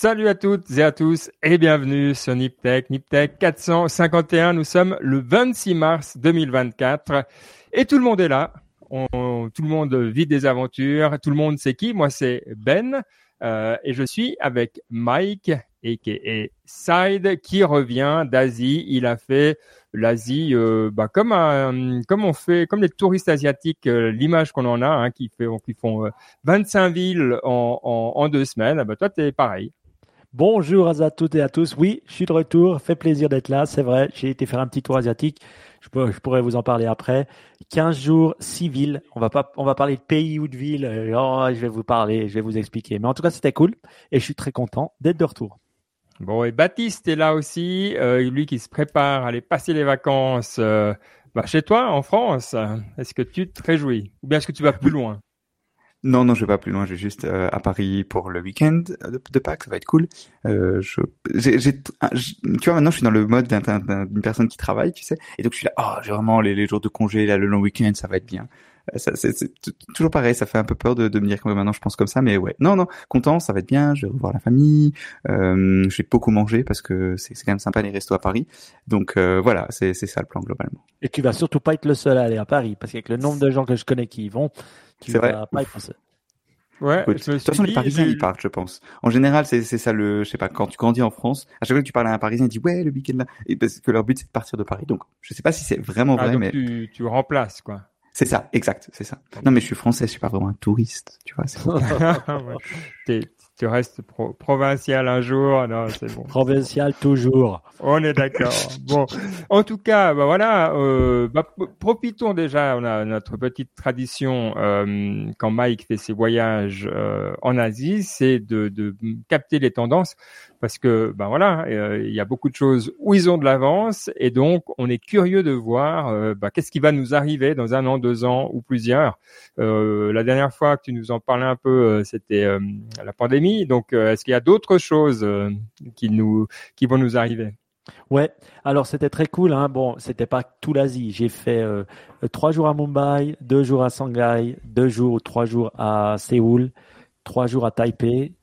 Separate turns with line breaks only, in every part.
Salut à toutes et à tous et bienvenue sur Niptech 451. Nous sommes le 26 mars 2024 et tout le monde est là. Tout le monde vit des aventures. Tout le monde sait qui? Moi, c'est Ben et je suis avec Mike aka Side qui revient d'Asie. Il a fait l'Asie comme les touristes asiatiques, l'image qu'on en a, qui font 25 villes en 2 semaines. Toi, t'es pareil.
Bonjour à toutes et à tous. Oui, je suis de retour. Fait plaisir d'être là. C'est vrai, j'ai été faire un petit tour asiatique. Je pourrais vous en parler après. 15 jours, 6 villes. On va parler de pays ou de villes. Je vais vous parler, je vais vous expliquer. Mais en tout cas, c'était cool et je suis très content d'être de retour.
Bon, et Baptiste est là aussi, lui qui se prépare à aller passer les vacances chez toi en France. Est-ce que tu te réjouis ou bien est-ce que tu vas plus loin?
Non, je vais pas plus loin. Je vais juste à Paris pour le week-end de Pâques. Ça va être cool. Tu vois, maintenant, je suis dans le mode d'une personne qui travaille, tu sais. Et donc, je suis là, j'ai vraiment les jours de congé, là, le long week-end, ça va être bien. C'est toujours pareil. Ça fait un peu peur de me dire que maintenant, je pense comme ça. Mais ouais, non, content, ça va être bien. Je vais revoir la famille. Je vais beaucoup manger parce que c'est quand même sympa les restos à Paris. Donc, voilà, c'est ça le plan globalement.
Et tu vas surtout pas être le seul à aller à Paris parce qu'avec le nombre de gens que je connais qui y vont, tu vas pas y penser.
Ouais,
écoute, de toute façon, les Parisiens, ils partent, je pense. En général, c'est ça je sais pas, quand tu grandis en France, à chaque fois que tu parles à un Parisien, il dit, ouais, le week-end là. Et parce que leur but, c'est de partir de Paris. Donc, je sais pas si c'est vraiment vrai,
donc
mais.
Tu remplaces, quoi.
C'est ça, exact, c'est ça. Non, mais je suis français, je suis pas vraiment un touriste, tu vois.
Tu restes provincial un jour, non, c'est bon.
Provincial toujours.
On est d'accord. Bon, en tout cas, voilà. Profitons déjà. On a notre petite tradition quand Mike fait ses voyages en Asie, c'est de capter les tendances parce que il y a beaucoup de choses où ils ont de l'avance et donc on est curieux de voir qu'est-ce qui va nous arriver dans 1 an, 2 ans ou plusieurs. La dernière fois que tu nous en parlais un peu, c'était la pandémie. Donc, est-ce qu'il y a d'autres choses qui vont nous arriver?
Ouais, alors c'était très cool. Bon, c'était pas tout l'Asie. J'ai fait 3 jours à Mumbai, 2 jours à Shanghai, 2 jours ou 3 jours à Séoul, 3 jours à Taipei,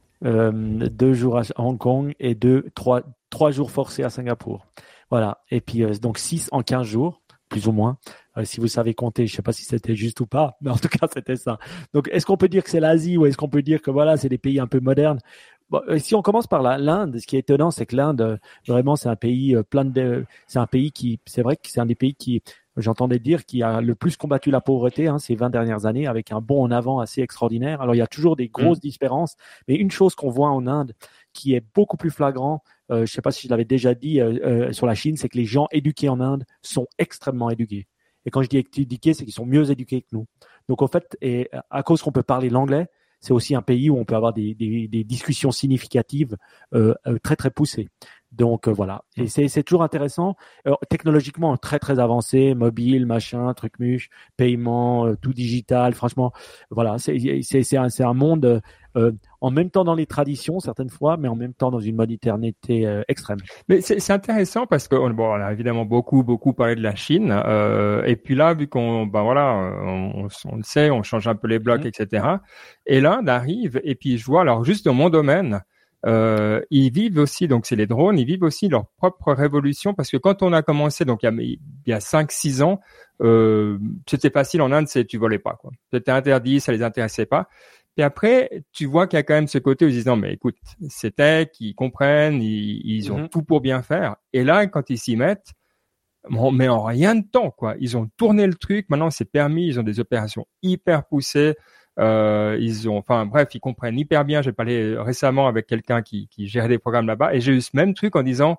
2 jours à Hong Kong et 3 jours forcés à Singapour. Voilà. Et puis donc 6 en 15 jours, plus ou moins. Si vous savez compter, je sais pas si c'était juste ou pas, mais en tout cas c'était ça. Donc est-ce qu'on peut dire que c'est l'Asie ou est-ce qu'on peut dire que voilà, c'est des pays un peu modernes? Bon, si on commence par l'Inde, ce qui est étonnant, c'est que l'Inde, vraiment, c'est un pays c'est un pays c'est vrai que c'est un des pays qui, j'entendais dire, qui a le plus combattu la pauvreté ces 20 dernières années, avec un bond en avant assez extraordinaire. Alors, il y a toujours des grosses différences, mais une chose qu'on voit en Inde qui est beaucoup plus flagrant, je sais pas si je l'avais déjà dit sur la Chine, c'est que les gens éduqués en Inde sont extrêmement éduqués. Et quand je dis éduqués, c'est qu'ils sont mieux éduqués que nous. Donc, en fait, et à cause qu'on peut parler l'anglais, c'est aussi un pays où on peut avoir des discussions significatives très très poussées. Donc voilà, et c'est toujours intéressant. Technologiquement très très avancé, mobile, machin, truc muche, paiement, tout digital. Franchement, voilà, c'est un monde en même temps dans les traditions certaines fois, mais en même temps dans une modernité extrême.
Mais c'est intéressant parce que on a évidemment beaucoup parlé de la Chine et puis là vu qu'on on le sait, on change un peu les blocs, etc. Et l'Inde arrive et puis je vois alors juste dans mon domaine. Ils vivent aussi, donc c'est les drones, ils vivent aussi leur propre révolution parce que quand on a commencé, donc il y a 5-6 ans, c'était facile en Inde, tu volais pas, quoi. C'était interdit, ça les intéressait pas. Et après, tu vois qu'il y a quand même ce côté où ils disent non mais écoute, c'est tech, ils comprennent, ils ont tout pour bien faire. Et là, quand ils s'y mettent, mais en rien de temps, quoi. Ils ont tourné le truc, maintenant c'est permis, ils ont des opérations hyper poussées. Ils comprennent hyper bien. J'ai parlé récemment avec quelqu'un qui gérait des programmes là-bas et j'ai eu ce même truc en disant,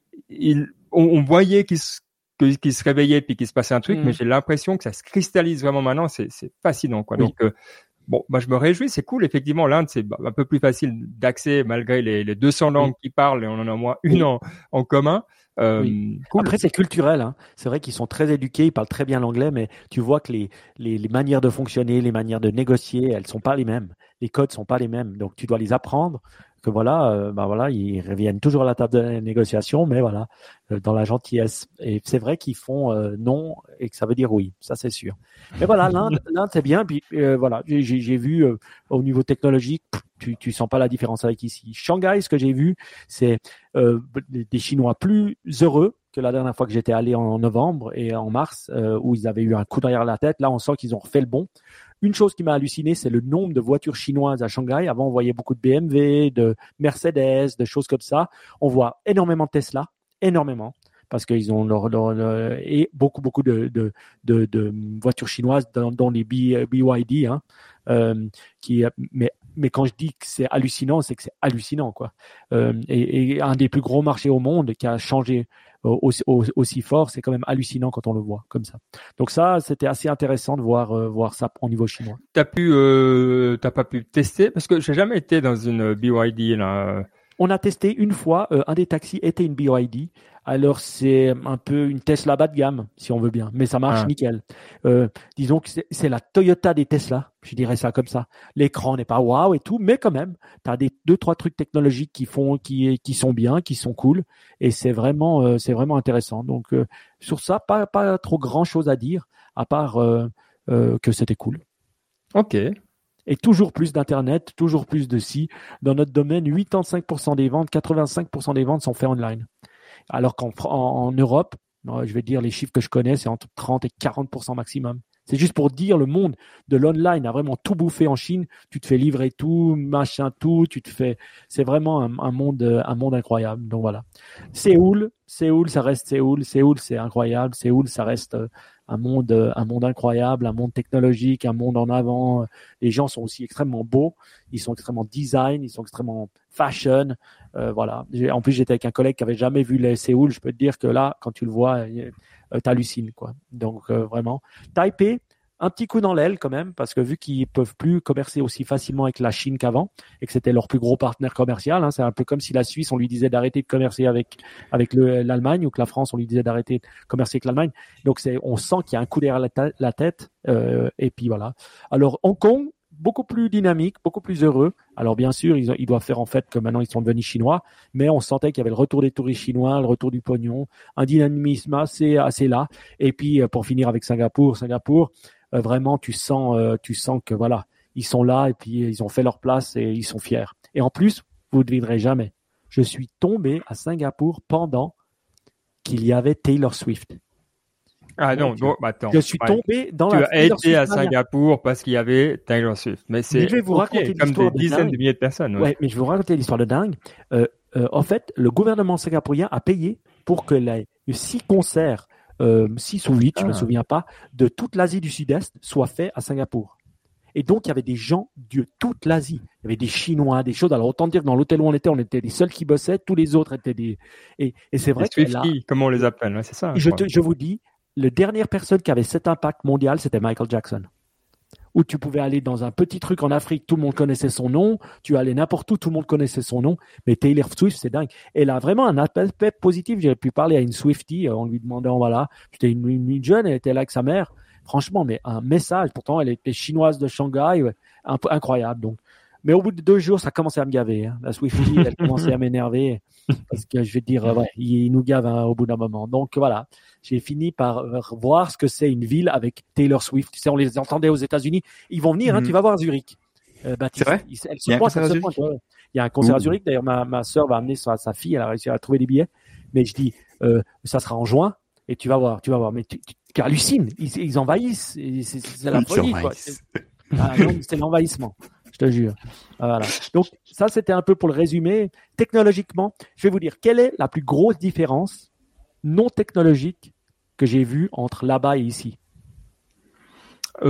on voyait qu'il se réveillait puis qu'il se passait un truc, mais j'ai l'impression que ça se cristallise vraiment maintenant. C'est fascinant, quoi. Oui. Donc, je me réjouis, c'est cool. Effectivement, l'Inde, c'est un peu plus facile d'accès malgré les 200 langues qu'ils parlent et on en a au moins une en commun.
Oui.
Cool.
Après, c'est culturel. C'est vrai qu'ils sont très éduqués, ils parlent très bien l'anglais, mais tu vois que les manières de fonctionner, les manières de négocier, elles sont pas les mêmes. Les codes sont pas les mêmes. Donc, tu dois les apprendre que voilà, ils reviennent toujours à la table de négociation, mais voilà, dans la gentillesse. Et c'est vrai qu'ils font non et que ça veut dire oui, ça c'est sûr. Mais voilà, l'Inde c'est bien. Puis voilà, j'ai vu au niveau technologique, tu sens pas la différence avec ici. Shanghai, ce que j'ai vu, c'est des Chinois plus heureux que la dernière fois que j'étais allé en novembre et en mars, où ils avaient eu un coup derrière la tête. Là, on sent qu'ils ont refait le bon. Une chose qui m'a halluciné, c'est le nombre de voitures chinoises à Shanghai. Avant, on voyait beaucoup de BMW, de Mercedes, de choses comme ça. On voit énormément de Tesla, énormément, parce qu'ils ont et beaucoup de voitures chinoises dans les BYD, hein, mais quand je dis que c'est hallucinant, c'est que c'est hallucinant, quoi. Et un des plus gros marchés au monde qui a changé aussi fort, c'est quand même hallucinant quand on le voit comme ça. Donc ça, c'était assez intéressant de voir ça au niveau chinois.
T'as pas pu tester parce que j'ai jamais été dans une BYD là.
On a testé une fois, un des taxis était une BYD. Alors c'est un peu une Tesla bas de gamme, si on veut bien, mais ça marche nickel. Disons que c'est la Toyota des Tesla, je dirais ça comme ça. L'écran n'est pas waouh et tout, mais quand même, tu as 2-3 trucs technologiques qui sont bien, qui sont cool, et c'est vraiment intéressant. Donc sur ça, pas trop grand chose à dire, à part que c'était cool.
Ok.
Et toujours plus d'Internet, toujours plus de si. Dans notre domaine, 85% des ventes, 85% des ventes sont faites online. Alors qu'en Europe, je vais dire les chiffres que je connais, c'est entre 30 et 40% maximum. C'est juste pour dire le monde de l'online a vraiment tout bouffé en Chine. Tu te fais livrer tout, machin tout, c'est vraiment un monde incroyable. Donc voilà. Séoul, ça reste Séoul. Séoul, c'est incroyable. Séoul, ça reste un monde incroyable, un monde technologique, un monde en avant. Les gens sont aussi extrêmement beaux, ils sont extrêmement design, ils sont extrêmement fashion. Voilà. En plus, j'étais avec un collègue qui avait jamais vu les Séoul. Je peux te dire que là, quand tu le vois, t'hallucines, quoi. Donc vraiment. Taipei, un petit coup dans l'aile quand même, parce que vu qu'ils peuvent plus commercer aussi facilement avec la Chine qu'avant, et que c'était leur plus gros partenaire commercial, hein, c'est un peu comme si la Suisse, on lui disait d'arrêter de commercer avec l'Allemagne, ou que la France, on lui disait d'arrêter de commercer avec l'Allemagne. Donc on sent qu'il y a un coup derrière la tête, et puis voilà. Alors Hong Kong, beaucoup plus dynamique, beaucoup plus heureux. Alors bien sûr, ils doivent faire en fait que maintenant ils sont devenus chinois, mais on sentait qu'il y avait le retour des touristes chinois, le retour du pognon, un dynamisme assez là. Et puis pour finir avec Singapour, vraiment tu sens que voilà, ils sont là et puis ils ont fait leur place et ils sont fiers. Et en plus, vous ne devinerez jamais, je suis tombé à Singapour pendant qu'il y avait Taylor Swift.
Ah non, attends.
Je suis tombé dans
tu
la
as été à Singapour parce qu'il y avait Taylor Swift. Mais
je vais vous raconter
comme des dizaines de milliers de personnes.
Ouais, mais je vais vous raconter l'histoire de dingue. En fait, le gouvernement singapourien a payé pour que les 6 concerts, 6 ou 8, je me souviens pas, de toute l'Asie du Sud-Est soient faits à Singapour. Et donc, il y avait des gens de toute l'Asie. Il y avait des Chinois, des choses. Alors, autant dire que dans l'hôtel où on était les seuls qui bossaient. Tous les autres étaient des... Et c'est vrai que là...
Comment on les appelle, c'est ça.
Je vous dis, la dernière personne qui avait cet impact mondial, c'était Michael Jackson. Où tu pouvais aller dans un petit truc en Afrique, tout le monde connaissait son nom. Tu allais n'importe où, tout le monde connaissait son nom. Mais Taylor Swift, c'est dingue. Elle a vraiment un aspect positif. J'ai pu parler à une Swiftie en lui demandant, voilà, j'étais une jeune, elle était là avec sa mère. Franchement, mais un message. Pourtant, elle était chinoise de Shanghai, un peu incroyable. Donc, mais au bout de 2 jours, ça commençait à me gaver. Hein. La Swiftie, elle commençait à m'énerver parce que je vais te dire, il nous gave au bout d'un moment. Donc voilà, j'ai fini par voir ce que c'est une ville avec Taylor Swift. Tu sais, on les entendait aux États-Unis. Ils vont venir. Hein, tu vas voir Zurich.
C'est vrai.
Il y a un concert à Zurich. D'ailleurs, ma sœur va amener sa fille. Elle a réussi à trouver des billets. Mais je dis, ça sera en juin. Et tu vas voir. Mais tu hallucines. Ils envahissent. C'est la folie, quoi. C'est l'envahissement. Je te jure. Voilà. Donc, ça, c'était un peu pour le résumé. Technologiquement, je vais vous dire, quelle est la plus grosse différence non technologique que j'ai vue entre là-bas et ici?
Ça,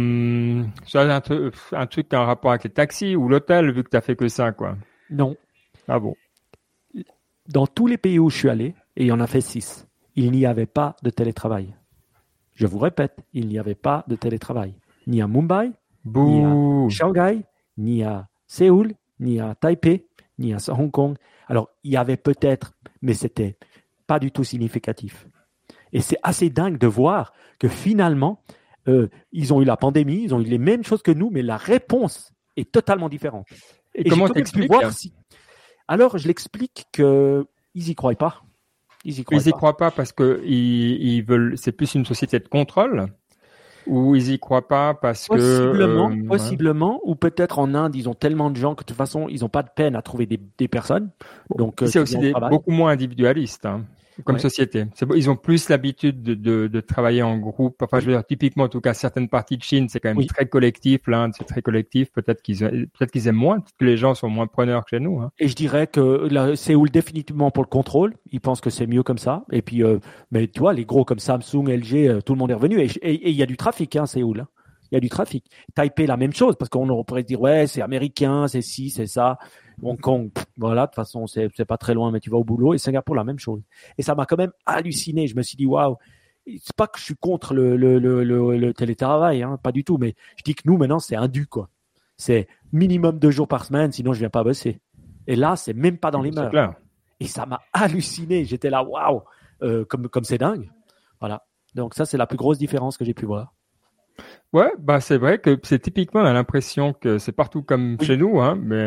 un truc en rapport avec les taxis ou l'hôtel, vu que tu n'as fait que ça, quoi.
Non.
Ah bon?
Dans tous les pays où je suis allé, et il y en a fait 6, il n'y avait pas de télétravail. Je vous répète, il n'y avait pas de télétravail. Ni à Mumbai, ni à Shanghai, ni à Séoul, ni à Taipei, ni à Hong Kong. Alors, il y avait peut-être, mais c'était pas du tout significatif. Et c'est assez dingue de voir que finalement, ils ont eu la pandémie, ils ont eu les mêmes choses que nous, mais la réponse est totalement différente.
Et comment t'expliques
Alors, je l'explique qu'ils y croient pas. Ils y
croient pas parce que ils veulent. C'est plus une société de contrôle. Ou ils y croient pas parce
possiblement, ou peut-être en Inde, ils ont tellement de gens que de toute façon, ils n'ont pas de peine à trouver des personnes. Donc,
c'est aussi beaucoup moins individualiste comme société. Ils ont plus l'habitude de travailler en groupe. Enfin, je veux dire, typiquement, en tout cas, certaines parties de Chine, c'est quand même très collectif. L'Inde, c'est très collectif. Peut-être qu'ils aiment moins, peut-être que les gens sont moins preneurs que chez nous.
Et je dirais que Séoul, définitivement pour le contrôle, ils pensent que c'est mieux comme ça. Et puis, mais tu vois, les gros comme Samsung, LG, tout le monde est revenu. Et il y a du trafic, Séoul. Il y a du trafic. Taipei, la même chose, parce qu'on pourrait se dire, ouais, c'est américain, c'est ci, c'est ça. Hong Kong, voilà, de toute façon, c'est pas très loin, mais tu vas au boulot. Et Singapour, la même chose. Et ça m'a quand même halluciné. Je me suis dit, waouh, c'est pas que je suis contre le télétravail, pas du tout. Mais je dis que nous, maintenant, c'est indu, quoi. C'est minimum 2 jours par semaine, sinon je viens pas bosser. Et là, c'est même pas dans les mœurs.
Clair.
Et ça m'a halluciné. J'étais là, waouh, comme c'est dingue. Voilà. Donc ça, c'est la plus grosse différence que j'ai pu voir.
Ouais, c'est vrai que c'est typiquement, on a l'impression que c'est partout comme chez nous, mais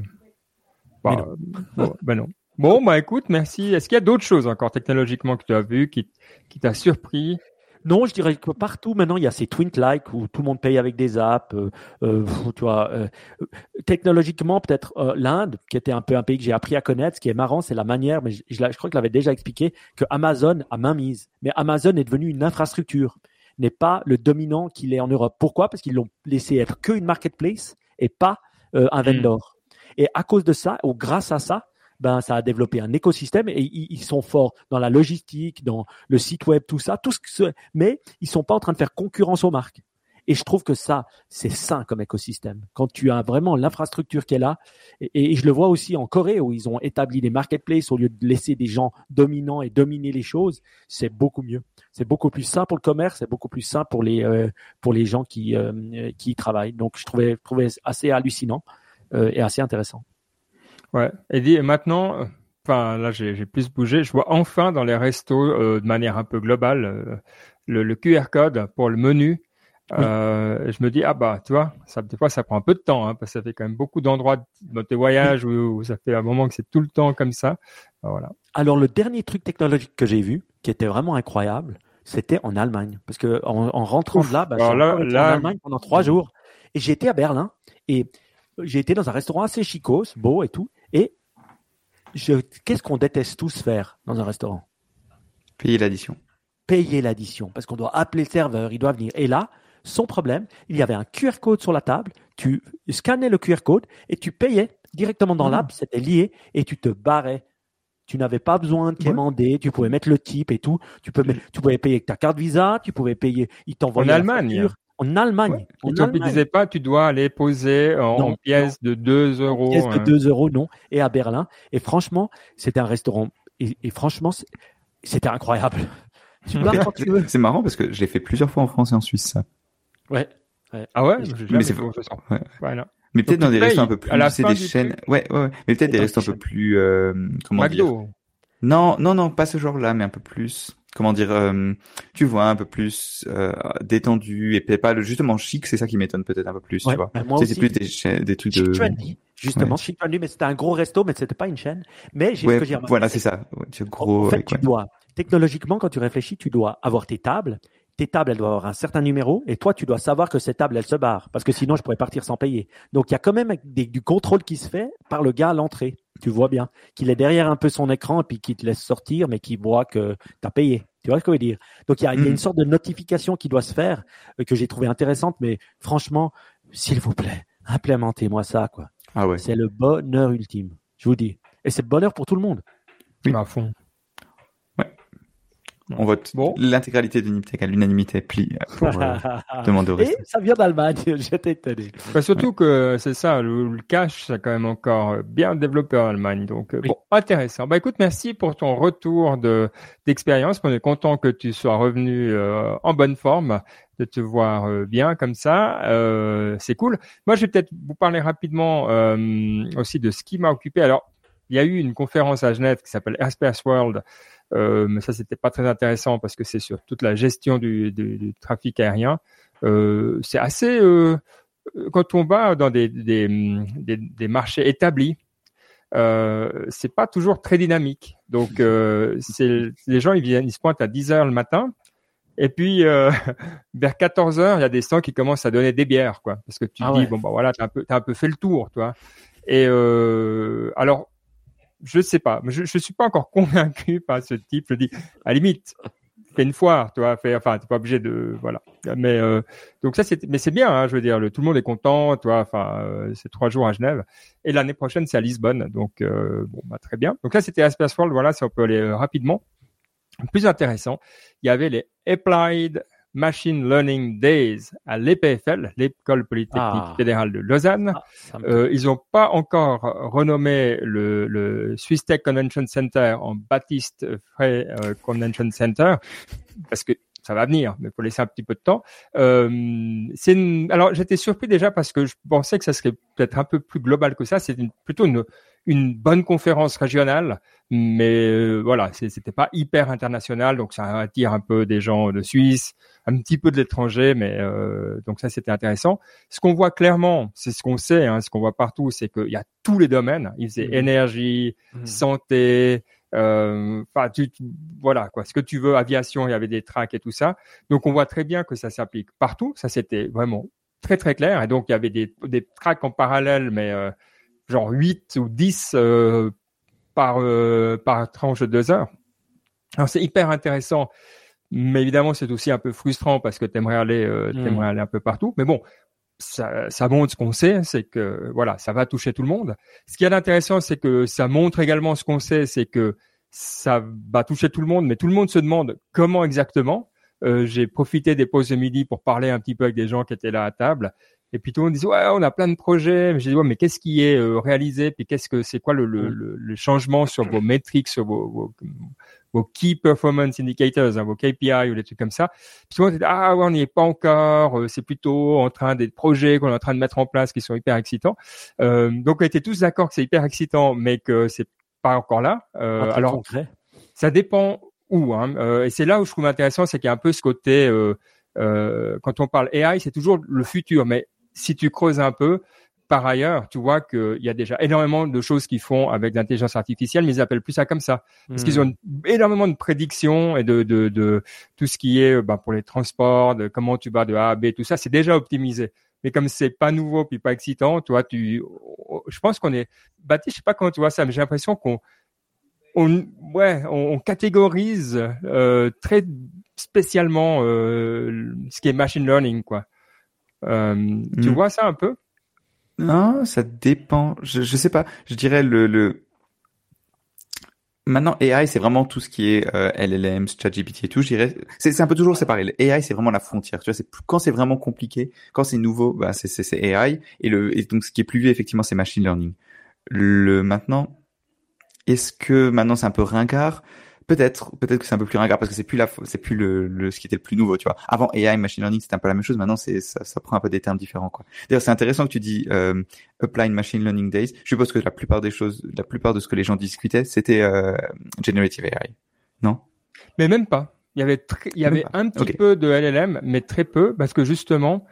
non. Bon, écoute, merci. Est-ce qu'il y a d'autres choses encore technologiquement que tu as vues qui t'a surpris?
Non, je dirais que partout maintenant il y a ces Twint-like où tout le monde paye avec des apps. Tu vois, technologiquement peut-être l'Inde, qui était un peu un pays que j'ai appris à connaître. Ce qui est marrant, c'est la manière, mais je crois que je l'avais déjà expliqué, que Amazon a mainmise. Mais Amazon est devenu une infrastructure, n'est pas le dominant qu'il est en Europe. Pourquoi ? Parce qu'ils l'ont laissé être qu'une marketplace et pas un vendor. Et à cause de ça, ou grâce à ça, ça a développé un écosystème et ils sont forts dans la logistique, dans le site web, tout ça, mais ils sont pas en train de faire concurrence aux marques. Et je trouve que ça, c'est sain comme écosystème. Quand tu as vraiment l'infrastructure qui est là, et je le vois aussi en Corée où ils ont établi des marketplaces au lieu de laisser des gens dominants et dominer les choses, c'est beaucoup mieux. C'est beaucoup plus sain pour le commerce, c'est beaucoup plus sain pour les gens qui y travaillent. Donc je trouvais assez hallucinant et assez intéressant.
Ouais. Et maintenant, là, j'ai plus bougé. Je vois enfin dans les restos, de manière un peu globale, le QR code pour le menu. Oui. Je me dis, tu vois, des fois, ça prend un peu de temps, parce que ça fait quand même beaucoup d'endroits dans tes voyages où ça fait un moment que c'est tout le temps comme ça. Voilà.
Alors, le dernier truc technologique que j'ai vu, qui était vraiment incroyable, c'était en Allemagne. Parce que en rentrant de là, j'ai été en Allemagne pendant 3 jours. Et j'ai été à Berlin. Et j'ai été dans un restaurant assez chicos, beau et tout. Et qu'est-ce qu'on déteste tous faire dans un restaurant ?
Payer l'addition.
Parce qu'on doit appeler le serveur, il doit venir. Et là, son problème, il y avait un QR code sur la table. Tu scannais le QR code et tu payais directement dans l'app. C'était lié et tu te barrais. Tu n'avais pas besoin de quémander. Tu pouvais mettre le type et tout. Tu pouvais payer avec ta carte Visa. Tu pouvais payer. Il t'envoyait
en Allemagne.
En Allemagne.
Tu ne disais pas, tu dois aller poser en pièces de 2 €.
Pièces de 2 €, non. Et à Berlin. Et franchement, c'était un restaurant. Et franchement, c'était incroyable. Tu pars quand tu veux.
C'est marrant parce que je l'ai fait plusieurs fois en France et en Suisse, ça.
Ouais.
Ah ouais?
Mais c'est voilà. Mais peut-être dans des restos un peu plus, c'est des chaînes. Ouais. Mais peut-être des restos un peu plus, comment
McDo.
dire? Non, pas ce genre-là, mais un peu plus, comment dire, tu vois, un peu plus détendu et pas justement chic, c'est ça qui m'étonne peut-être un peu plus, tu vois. C'est plus des trucs de
trendy, justement, chic trendy, mais c'était un gros resto, mais c'était pas une chaîne. Mais ce que j'ai remarqué.
Voilà, c'est ça. Gros.
En fait, tu dois technologiquement, quand tu réfléchis, tu dois avoir tes tables. Tes tables, elles doivent avoir un certain numéro et toi, tu dois savoir que cette table, elle se barre parce que sinon, je pourrais partir sans payer. Donc, il y a quand même du contrôle qui se fait par le gars à l'entrée. Tu vois bien qu'il est derrière un peu son écran et puis qu'il te laisse sortir, mais qu'il voit que tu as payé. Tu vois ce que je veux dire? Donc, il y a une sorte de notification qui doit se faire que j'ai trouvé intéressante, mais franchement, s'il vous plaît, implémentez-moi ça, quoi.
Ah ouais.
C'est le bonheur ultime, je vous dis. Et c'est le bonheur pour tout le monde.
Oui, à fond.
On vote l'intégralité de Niptech à l'unanimité pour demander au resto.
Et ça vient d'Allemagne, j'étais étonné.
Surtout que c'est ça, le cash, c'est quand même encore bien développé en Allemagne. Donc, intéressant. Écoute, merci pour ton retour d'expérience. On est content que tu sois revenu en bonne forme, de te voir bien comme ça. C'est cool. Moi, je vais peut-être vous parler rapidement aussi de ce qui m'a occupé. Alors, il y a eu une conférence à Genève qui s'appelle Airspace World. Mais ça, c'était pas très intéressant parce que c'est sur toute la gestion du trafic aérien. C'est assez quand on va dans des marchés établis, c'est pas toujours très dynamique. Donc, les gens, ils se pointent à 10 heures le matin. Et puis, vers 14 heures, il y a des stands qui commencent à donner des bières, quoi. Parce que tu te dis, bon, bah voilà, t'as un peu fait le tour, toi. Et, alors, je sais pas. Je suis pas encore convaincu par ce type. Je dis, à la limite, fais une foire, tu vois, enfin, t'es pas obligé de, voilà. Mais, donc ça, mais c'est bien, hein, je veux dire, tout le monde est content, tu vois, enfin, c'est 3 jours à Genève. Et l'année prochaine, c'est à Lisbonne. Donc, bon, bah, très bien. Donc là, c'était Asper's World, voilà, si on peut aller rapidement. Plus intéressant, il y avait les Applied Machine Learning Days à l'EPFL, l'École Polytechnique Fédérale de Lausanne. Ils n'ont pas encore renommé le Swiss Tech Convention Center en Baptiste Frey Convention Center parce que ça va venir, mais il faut laisser un petit peu de temps. Alors, j'étais surpris déjà parce que je pensais que ça serait peut-être un peu plus global que ça. C'est plutôt une bonne conférence régionale, mais voilà, c'était pas hyper international, donc ça attire un peu des gens de Suisse, un petit peu de l'étranger, mais donc ça c'était intéressant. Ce qu'on voit clairement, c'est ce qu'on sait, hein, ce qu'on voit partout, c'est qu'il y a tous les domaines. Ils faisaient énergie, santé. Voilà quoi, ce que tu veux, aviation, il y avait des tracks et tout ça. Donc on voit très bien que ça s'applique partout. Ça c'était vraiment très très clair. Et donc il y avait des tracks en parallèle, mais genre 8 ou 10 par tranche de 2 heures. Alors c'est hyper intéressant, mais évidemment c'est aussi un peu frustrant parce que t'aimerais aller un peu partout. Mais bon, ça montre ce qu'on sait, c'est que voilà, ça va toucher tout le monde. Ce qui est intéressant, c'est que ça montre également ce qu'on sait, c'est que ça va toucher tout le monde, mais tout le monde se demande comment exactement. J'ai profité des pauses de midi pour parler un petit peu avec des gens qui étaient là à table. Et puis tout le monde disait ouais, on a plein de projets. J'ai dit ouais, mais qu'est-ce qui est réalisé? Puis c'est quoi le changement sur vos métriques, sur vos key performance indicators, hein, vos KPI ou des trucs comme ça. Puis tout le monde dit ah ouais, on n'y est pas encore. C'est plutôt en train des projets qu'on est en train de mettre en place qui sont hyper excitants. Donc on était tous d'accord que c'est hyper excitant, mais que c'est pas encore là. Alors
concret.
Ça dépend où. Hein. Et c'est là où je trouve intéressant, c'est qu'il y a un peu ce côté quand on parle AI, c'est toujours le futur, mais si tu creuses un peu, par ailleurs, tu vois qu'il y a déjà énormément de choses qu'ils font avec l'intelligence artificielle, mais ils appellent plus ça comme ça. Parce qu'ils ont énormément de prédictions et de tout ce qui est pour les transports, de comment tu vas de A à B, tout ça, c'est déjà optimisé. Mais comme c'est pas nouveau puis pas excitant, toi, je pense qu'on est Baptiste, je sais pas comment tu vois ça, mais j'ai l'impression on catégorise très spécialement ce qui est machine learning, quoi. Tu vois ça un peu?
Non, ça dépend. Je sais pas. Je dirais Maintenant, AI, c'est vraiment tout ce qui est LLM, ChatGPT et tout. Je dirais, c'est un peu toujours séparé. Le AI, c'est vraiment la frontière. Tu vois, quand c'est vraiment compliqué, quand c'est nouveau, bah c'est AI. Et donc ce qui est plus vieux, effectivement, c'est machine learning. Maintenant, est-ce que maintenant c'est un peu ringard? Peut-être que c'est un peu plus ringard parce que c'est plus ce qui était le plus nouveau, tu vois. Avant AI, machine learning, c'était un peu la même chose. Maintenant, ça prend un peu des termes différents, quoi. D'ailleurs, c'est intéressant que tu dis Applied Machine Learning Days. Je suppose que la plupart de ce que les gens discutaient, c'était Generative AI, non?
Mais même pas. Il y avait un petit peu de LLM, mais très peu, parce que justement,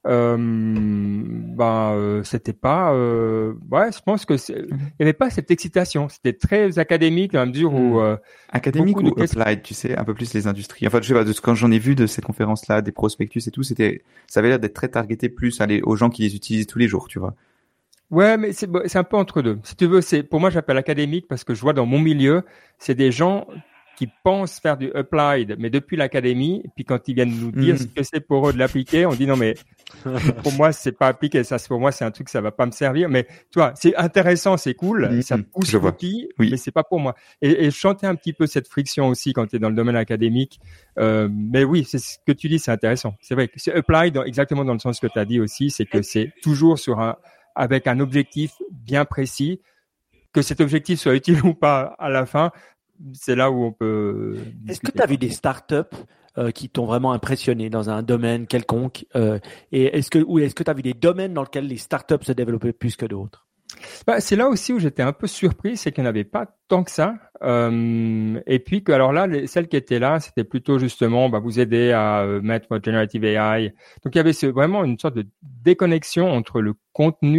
c'était pas je pense que il y avait pas cette excitation, c'était très académique dans la mesure où
académique ou applied, tu sais, un peu plus les industries. Enfin, je sais pas, quand j'en ai vu de cette conférence là, des prospectus et tout, ça avait l'air d'être très targeté plus aux gens qui les utilisent tous les jours, tu vois.
Ouais, mais c'est un peu entre deux. Si tu veux, pour moi j'appelle académique parce que je vois dans mon milieu, c'est des gens qui pensent faire du applied, mais depuis l'académie, puis quand ils viennent nous dire ce que c'est pour eux de l'appliquer, on dit non mais pour moi c'est pas appliqué, ça pour moi c'est un truc ça va pas me servir, mais tu vois c'est intéressant, c'est cool, ça pousse l'outil, mais c'est pas pour moi. Et je sentais un petit peu cette friction aussi quand tu es dans le domaine académique, mais oui c'est ce que tu dis, c'est intéressant. C'est vrai que c'est applied exactement dans le sens que tu as dit aussi, c'est que c'est toujours avec un objectif bien précis, que cet objectif soit utile ou pas à la fin. C'est là où on peut.
Est-ce que tu as vu des startups qui t'ont vraiment impressionné dans un domaine quelconque et est-ce que tu as vu des domaines dans lesquels les startups se développaient plus que d'autres?
C'est là aussi où j'étais un peu surpris, c'est qu'il n'y en avait pas tant que ça. Et puis que alors là, celles qui étaient là, c'était plutôt justement vous aider à mettre votre generative AI. Donc il y avait vraiment une sorte de déconnexion entre le contenu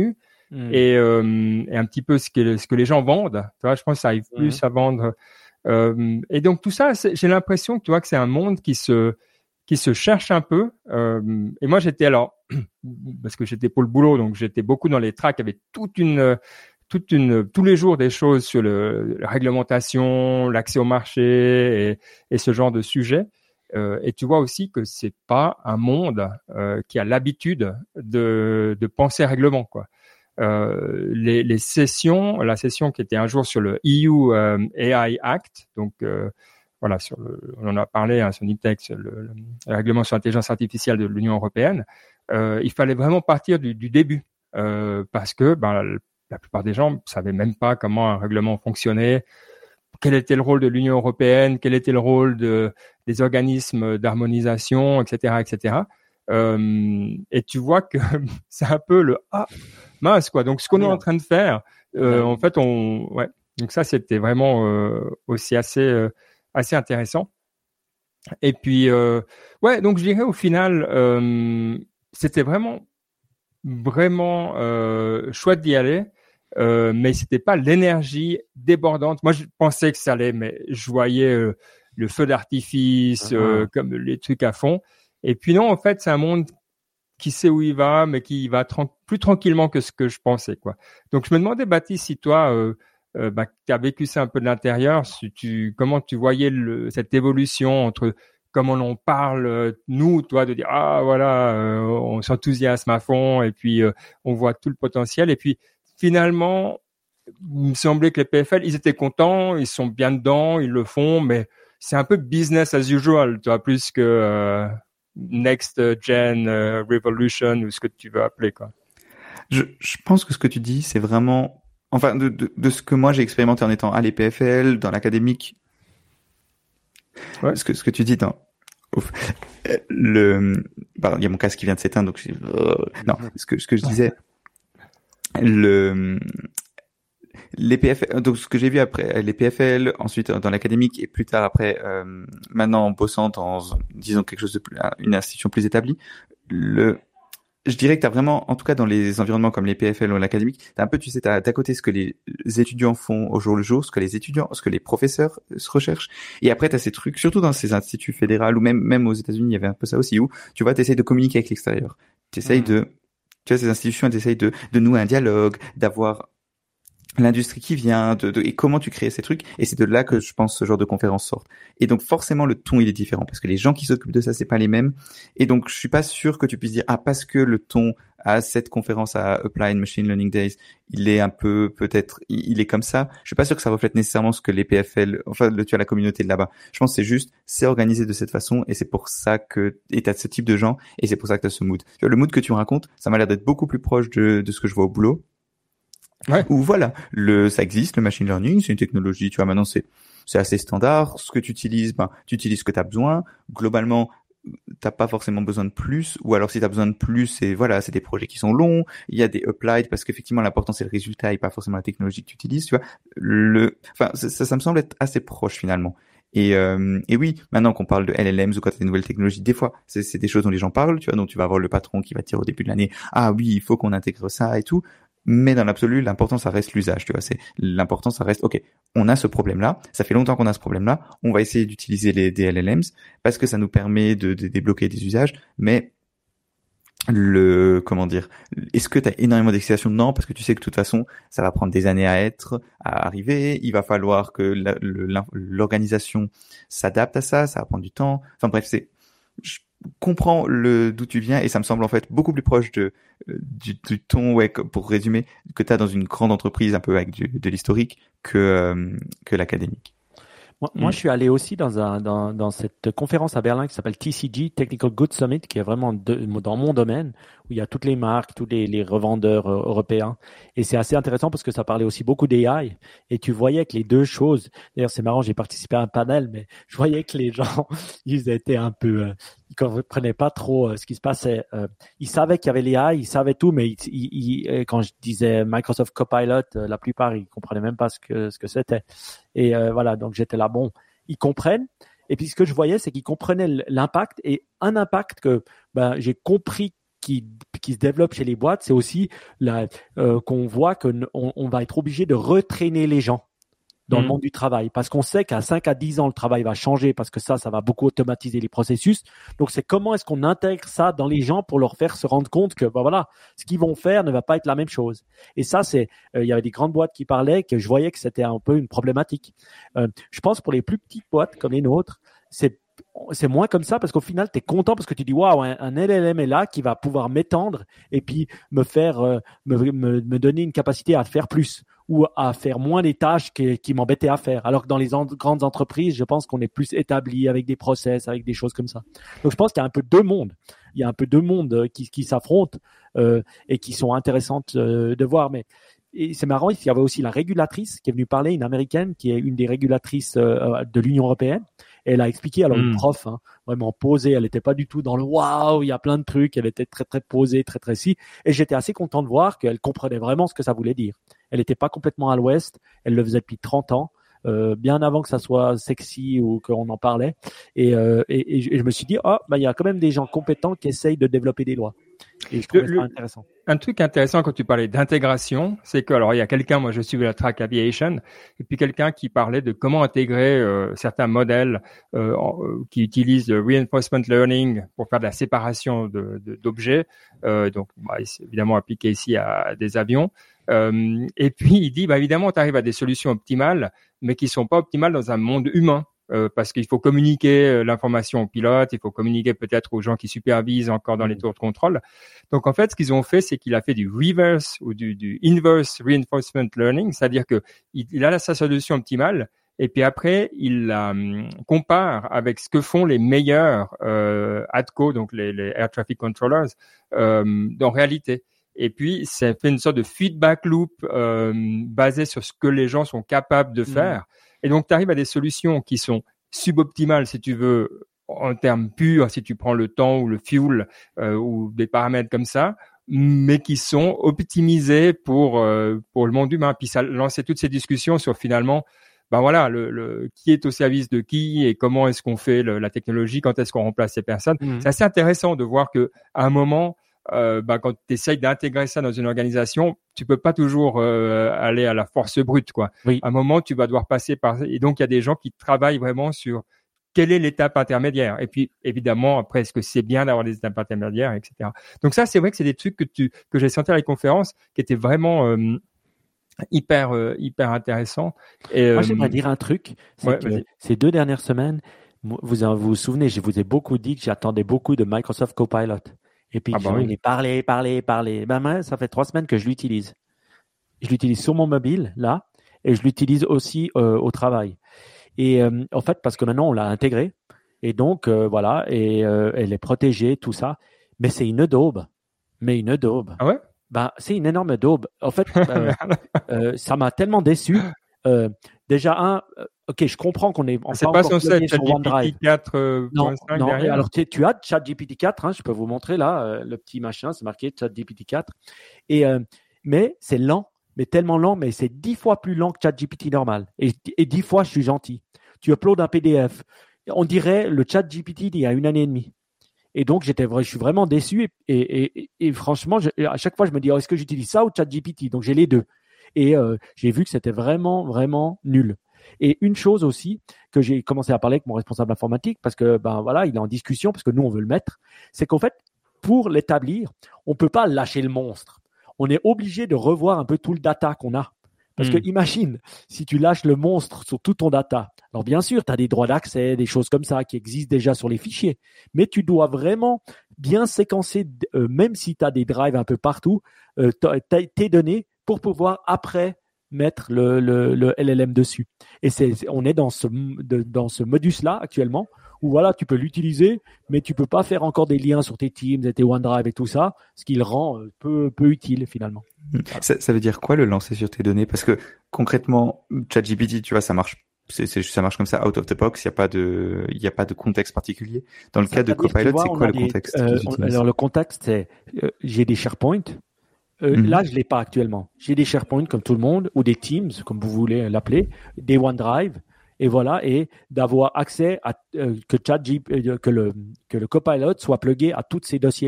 et un petit peu ce que les gens vendent. Tu vois, je pense que ça arrive plus à vendre. Et donc tout ça, j'ai l'impression que tu vois que c'est un monde qui se cherche un peu. Et moi j'étais alors parce que j'étais pour le boulot, donc j'étais beaucoup dans les tracks. Il y avait tous les jours des choses sur la réglementation, l'accès au marché et ce genre de sujet. Et tu vois aussi que c'est pas un monde qui a l'habitude de penser règlement, quoi. La session qui était un jour sur le EU AI Act, donc voilà, on en a parlé, sur NITEX, le règlement sur l'intelligence artificielle de l'Union européenne. Il fallait vraiment partir du début parce que la plupart des gens ne savaient même pas comment un règlement fonctionnait, quel était le rôle de l'Union européenne, quel était le rôle des organismes d'harmonisation, etc., etc. Et tu vois que c'est un peu mince, quoi. Donc ce qu'on est en train de faire, en fait, donc ça c'était vraiment aussi assez intéressant. Et puis donc je dirais au final c'était vraiment chouette d'y aller. Mais c'était pas l'énergie débordante. Moi, je pensais que ça allait, mais je voyais le feu d'artifice, comme les trucs à fond. Et puis non, en fait, c'est un monde qui sait où il va, mais qui va plus tranquillement que ce que je pensais, quoi. Donc, je me demandais, Baptiste, si toi, tu as vécu ça un peu de l'intérieur, comment tu voyais cette évolution entre comment on parle, nous, toi, de dire on s'enthousiasme à fond, et puis on voit tout le potentiel, et puis finalement, il me semblait que les PFL, ils étaient contents, ils sont bien dedans, ils le font, mais c'est un peu business as usual, tu vois, plus que next gen revolution ou ce que tu veux appeler, quoi.
Je pense que ce que tu dis, c'est vraiment, enfin, de ce que moi j'ai expérimenté en étant à l'EPFL, dans l'académique. Ouais. Ce que tu dis il y a mon casque qui vient de s'éteindre, donc non, ce que je disais, les PFL, donc ce que j'ai vu après les PFL, ensuite dans l'académique et plus tard après, maintenant en bossant dans, disons, quelque chose de plus, une institution plus établie, je dirais que t'as vraiment, en tout cas dans les environnements comme les PFL ou l'académique, t'as un peu, tu sais, t'as d'un côté ce que les étudiants font au jour le jour, ce que les professeurs se recherchent, et après t'as ces trucs, surtout dans ces instituts fédéraux ou même aux États-Unis, il y avait un peu ça aussi, où tu vois, t'essayes de communiquer avec l'extérieur, tu vois, ces institutions, elles essayent de nouer un dialogue, d'avoir l'industrie qui vient, et comment tu crées ces trucs, et c'est de là que je pense ce genre de conférences sortent. Et donc forcément le ton il est différent, parce que les gens qui s'occupent de ça c'est pas les mêmes, et donc je suis pas sûr que tu puisses dire parce que le ton à cette conférence à Applied Machine Learning Days il est un peu, peut-être il est comme ça, je suis pas sûr que ça reflète nécessairement ce que les PFL, enfin tu as la communauté de là-bas, je pense que c'est organisé de cette façon, et c'est pour ça que, et t'as ce type de gens, et c'est pour ça que t'as ce mood. Tu vois, le mood que tu me racontes, ça m'a l'air d'être beaucoup plus proche de ce que je vois au boulot. Ouais. Ou voilà, ça existe, le machine learning, c'est une technologie, tu vois, maintenant c'est assez standard, ce que tu utilises, tu utilises ce que tu as besoin, globalement, t'as pas forcément besoin de plus, ou alors si tu as besoin de plus, c'est des projets qui sont longs, il y a des applied, parce qu'effectivement l'important c'est le résultat et pas forcément la technologie que tu utilises, tu vois, ça me semble être assez proche finalement. Et oui, maintenant qu'on parle de LLMs ou quand t'as des nouvelles technologies, des fois, c'est des choses dont les gens parlent, tu vois, donc tu vas avoir le patron qui va te dire au début de l'année, oui, il faut qu'on intègre ça et tout. Mais dans l'absolu, l'important, ça reste l'usage, tu vois. L'important, ça reste, ok, on a ce problème-là, ça fait longtemps qu'on a ce problème-là, on va essayer d'utiliser des LLMs parce que ça nous permet de débloquer des usages, mais est-ce que tu as énormément d'excitation? Non, parce que tu sais que de toute façon, ça va prendre des années à arriver, il va falloir que l'organisation s'adapte à ça va prendre du temps. Enfin bref, je comprends d'où tu viens, et ça me semble en fait beaucoup plus proche du ton, pour résumer, que tu as dans une grande entreprise un peu avec de l'historique que l'académique.
Moi, je suis allé aussi dans cette conférence à Berlin qui s'appelle TCG, Technical Goods Summit, qui est vraiment dans mon domaine, où il y a toutes les marques, tous les revendeurs européens. Et c'est assez intéressant parce que ça parlait aussi beaucoup d'AI. Et tu voyais que les deux choses, d'ailleurs c'est marrant, j'ai participé à un panel, mais je voyais que les gens, ils étaient un peu, ils comprenaient pas trop ce qui se passait. Ils savaient qu'il y avait l'AI, ils savaient tout, mais quand je disais Microsoft Copilot, la plupart, ils comprenaient même pas ce que c'était. Et voilà, donc j'étais là, bon, ils comprennent. Et puis ce que je voyais, c'est qu'ils comprenaient l'impact, et un impact que j'ai compris qui se développe chez les boîtes, c'est aussi qu'on voit qu'on va être obligé de retraîner les gens dans le monde du travail, parce qu'on sait qu'à 5 à 10 ans, le travail va changer, parce que ça va beaucoup automatiser les processus. Donc, c'est comment est-ce qu'on intègre ça dans les gens pour leur faire se rendre compte que, ce qu'ils vont faire ne va pas être la même chose. Et ça, il y avait des grandes boîtes qui parlaient, que je voyais que c'était un peu une problématique. Je pense pour les plus petites boîtes comme les nôtres, c'est moins comme ça, parce qu'au final, tu es content parce que tu dis waouh, un LLM est là qui va pouvoir m'étendre et puis me faire me donner une capacité à faire plus ou à faire moins des tâches qui m'embêtaient à faire. Alors que dans les grandes entreprises, je pense qu'on est plus établi avec des process, avec des choses comme ça. Donc je pense qu'il y a un peu deux mondes. Il y a un peu deux mondes qui s'affrontent et qui sont intéressantes de voir. Et c'est marrant, il y avait aussi la régulatrice qui est venue parler, une américaine qui est une des régulatrices de l'Union européenne. Et elle a expliqué, alors une prof, vraiment posée, elle n'était pas du tout dans le waouh, il y a plein de trucs, elle était très très posée, très très si. Et j'étais assez content de voir qu'elle comprenait vraiment ce que ça voulait dire. Elle n'était pas complètement à l'ouest, elle le faisait depuis 30 ans. Bien avant que ça soit sexy ou qu'on en parlait. Et je me suis dit, il y a quand même des gens compétents qui essayent de développer des lois. Et je trouvais ça intéressant.
Un truc intéressant quand tu parlais d'intégration, c'est que, alors, il y a quelqu'un, moi je suis de la Track Aviation, et puis quelqu'un qui parlait de comment intégrer certains modèles qui utilisent le reinforcement learning pour faire de la séparation d'objets. Donc, c'est évidemment appliqué ici à des avions. Et puis, il dit, évidemment, tu arrives à des solutions optimales, mais qui sont pas optimales dans un monde humain. Parce qu'il faut communiquer l'information aux pilotes, il faut communiquer peut-être aux gens qui supervisent encore dans les tours de contrôle. Donc, en fait, ce qu'ils ont fait, c'est qu'il a fait du reverse ou du inverse reinforcement learning, c'est-à-dire que il a sa solution optimale, et puis après, il la compare avec ce que font les meilleurs ATCO, donc les Air Traffic Controllers, en réalité. Et puis, ça fait une sorte de feedback loop basé sur ce que les gens sont capables de faire. Et donc, tu arrives à des solutions qui sont suboptimales, si tu veux, en termes purs, si tu prends le temps ou le fuel ou des paramètres comme ça, mais qui sont optimisés pour le monde humain. Puis ça lançait toutes ces discussions sur finalement, qui est au service de qui et comment est-ce qu'on fait la technologie, quand est-ce qu'on remplace ces personnes. C'est assez intéressant de voir que à un moment, quand tu essayes d'intégrer ça dans une organisation, tu peux pas toujours aller à la force brute, quoi.
Oui.
À un moment, tu vas devoir passer par, et donc il y a des gens qui travaillent vraiment sur quelle est l'étape intermédiaire. Et puis, évidemment, après, est-ce que c'est bien d'avoir des étapes intermédiaires, etc. Donc ça, c'est vrai que c'est des trucs que j'ai senti à les conférences qui étaient vraiment hyper intéressants. Et,
moi, j'aimerais dire un truc, c'est que ces 2 dernières semaines, vous vous souvenez, je vous ai beaucoup dit que j'attendais beaucoup de Microsoft Copilot. Et puis, j'en ai parlé. Ça fait 3 semaines que je l'utilise. Je l'utilise sur mon mobile, là, et je l'utilise aussi au travail. Et en fait, parce que maintenant, on l'a intégré. Et donc, elle est protégée, tout ça. Mais c'est une daube.
Ah ouais?
C'est une énorme daube. En fait, ça m'a tellement déçu. Déjà, ok, je comprends qu'on est
c'est pas sur ChatGPT 4.5
non,
derrière.
Alors tu as ChatGPT 4, je peux vous montrer là le petit machin, c'est marqué ChatGPT 4. Et mais c'est lent, mais tellement lent, mais c'est 10 fois plus lent que ChatGPT normal. Et 10 fois, je suis gentil. Tu uploads un PDF, on dirait le ChatGPT d'il y a 1 année et demie. Et donc je suis vraiment déçu et franchement, à chaque fois je me dis est-ce que j'utilise ça ou ChatGPT? Donc j'ai les deux. Et j'ai vu que c'était vraiment, vraiment nul. Et une chose aussi que j'ai commencé à parler avec mon responsable informatique, parce que il est en discussion, parce que nous on veut le mettre, c'est qu'en fait, pour l'établir, on peut pas lâcher le monstre. On est obligé de revoir un peu tout le data qu'on a. Parce que imagine, si tu lâches le monstre sur tout ton data, alors bien sûr, tu as des droits d'accès, des choses comme ça qui existent déjà sur les fichiers, mais tu dois vraiment bien séquencer, même si tu as des drives un peu partout, tes données pour pouvoir après mettre le LLM dessus. Et on est dans ce modus-là actuellement où tu peux l'utiliser, mais tu peux pas faire encore des liens sur tes Teams et tes OneDrive et tout ça, ce qui le rend peu utile finalement.
Ça veut dire quoi le lancer sur tes données? Parce que concrètement, ChatGPT, tu vois, ça marche. Ça marche comme ça, out of the box. Il y a pas de contexte particulier. Dans le cas de Copilot, c'est quoi le contexte?
Alors le contexte, c'est j'ai des SharePoint. Là, je l'ai pas actuellement. J'ai des SharePoint comme tout le monde, ou des Teams, comme vous voulez l'appeler, des OneDrive, et d'avoir accès à que le Copilot soit plugué à tous ces dossiers-là.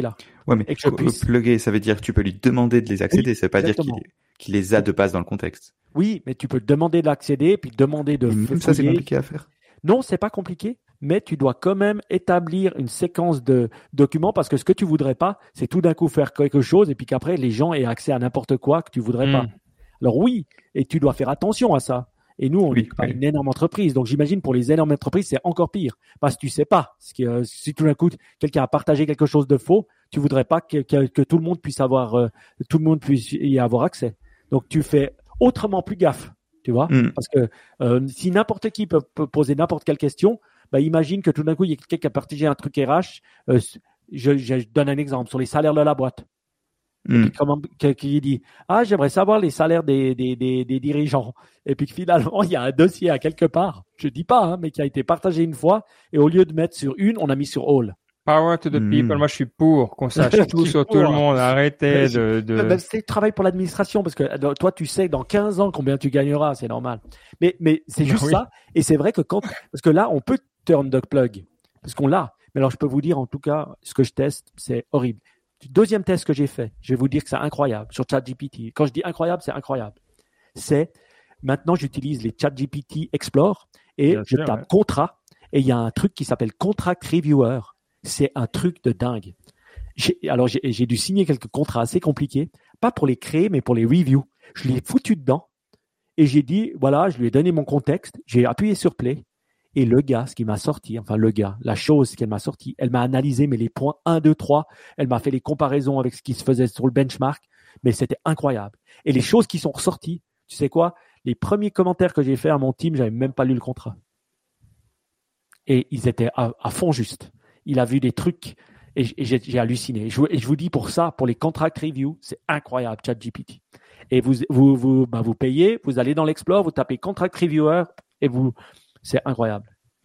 Ouais, mais
et que je puisse...
plugger, ça veut dire que tu peux lui demander de les accéder.
Oui,
ça veut pas dire
exactement.
qu'il les a de base dans le contexte.
Oui, mais tu peux demander d'accéder, puis demander de
Même ça, c'est
fouiller.
compliqué à faire.
Non, c'est pas compliqué, mais tu dois quand même établir une séquence de documents parce que ce que tu voudrais pas, c'est tout d'un coup faire quelque chose et puis qu'après les gens aient accès à n'importe quoi que tu voudrais pas. Alors oui, et tu dois faire attention à ça. Et nous, on
Oui,
n'est pas
oui.
une énorme entreprise, donc j'imagine pour les énormes entreprises, c'est encore pire parce que tu sais pas. Si tout d'un coup quelqu'un a partagé quelque chose de faux, tu voudrais pas que tout le monde puisse tout le monde puisse y avoir accès. Donc tu fais autrement plus gaffe. Tu vois, parce que si n'importe qui peut poser n'importe quelle question, bah, imagine que tout d'un coup, il y a quelqu'un qui a partagé un truc RH. Je donne un exemple sur les salaires de la boîte. Et puis, qui dit j'aimerais savoir les salaires des dirigeants. Et puis finalement, il y a un dossier à quelque part, je dis pas, hein, mais qui a été partagé une fois. Et au lieu de mettre sur une, on a mis sur all.
Power to the people. Moi, je suis pour qu'on sache tout sur tout le monde. Arrêtez de...
Même c'est travail pour l'administration parce que toi, tu sais dans 15 ans combien tu gagneras, c'est normal. Mais c'est juste ça. Et c'est vrai que parce que là, on peut turn the plug parce qu'on l'a. Mais alors, je peux vous dire en tout cas, ce que je teste, c'est horrible. Deuxième test que j'ai fait, je vais vous dire que c'est incroyable sur ChatGPT. Quand je dis incroyable, c'est incroyable. C'est maintenant, j'utilise les ChatGPT Explore et je tape contrat et il y a un truc qui s'appelle Contract Reviewer. C'est un truc de dingue. J'ai dû signer quelques contrats assez compliqués, pas pour les créer, mais pour les reviews. Je l'ai foutu dedans et j'ai dit, voilà, je lui ai donné mon contexte, j'ai appuyé sur play et la chose qu'elle m'a sortie, elle m'a analysé, mais les points 1, 2, 3, elle m'a fait les comparaisons avec ce qui se faisait sur le benchmark, mais c'était incroyable. Et les choses qui sont ressorties, tu sais quoi, les premiers commentaires que j'ai fait à mon team, j'avais même pas lu le contrat. Et ils étaient à fond juste. Il a vu des trucs et j'ai halluciné. Et je vous dis pour ça, pour les contract reviews, c'est incroyable, ChatGPT. Et vous payez, vous allez dans l'Explore, vous tapez contract reviewer et c'est incroyable.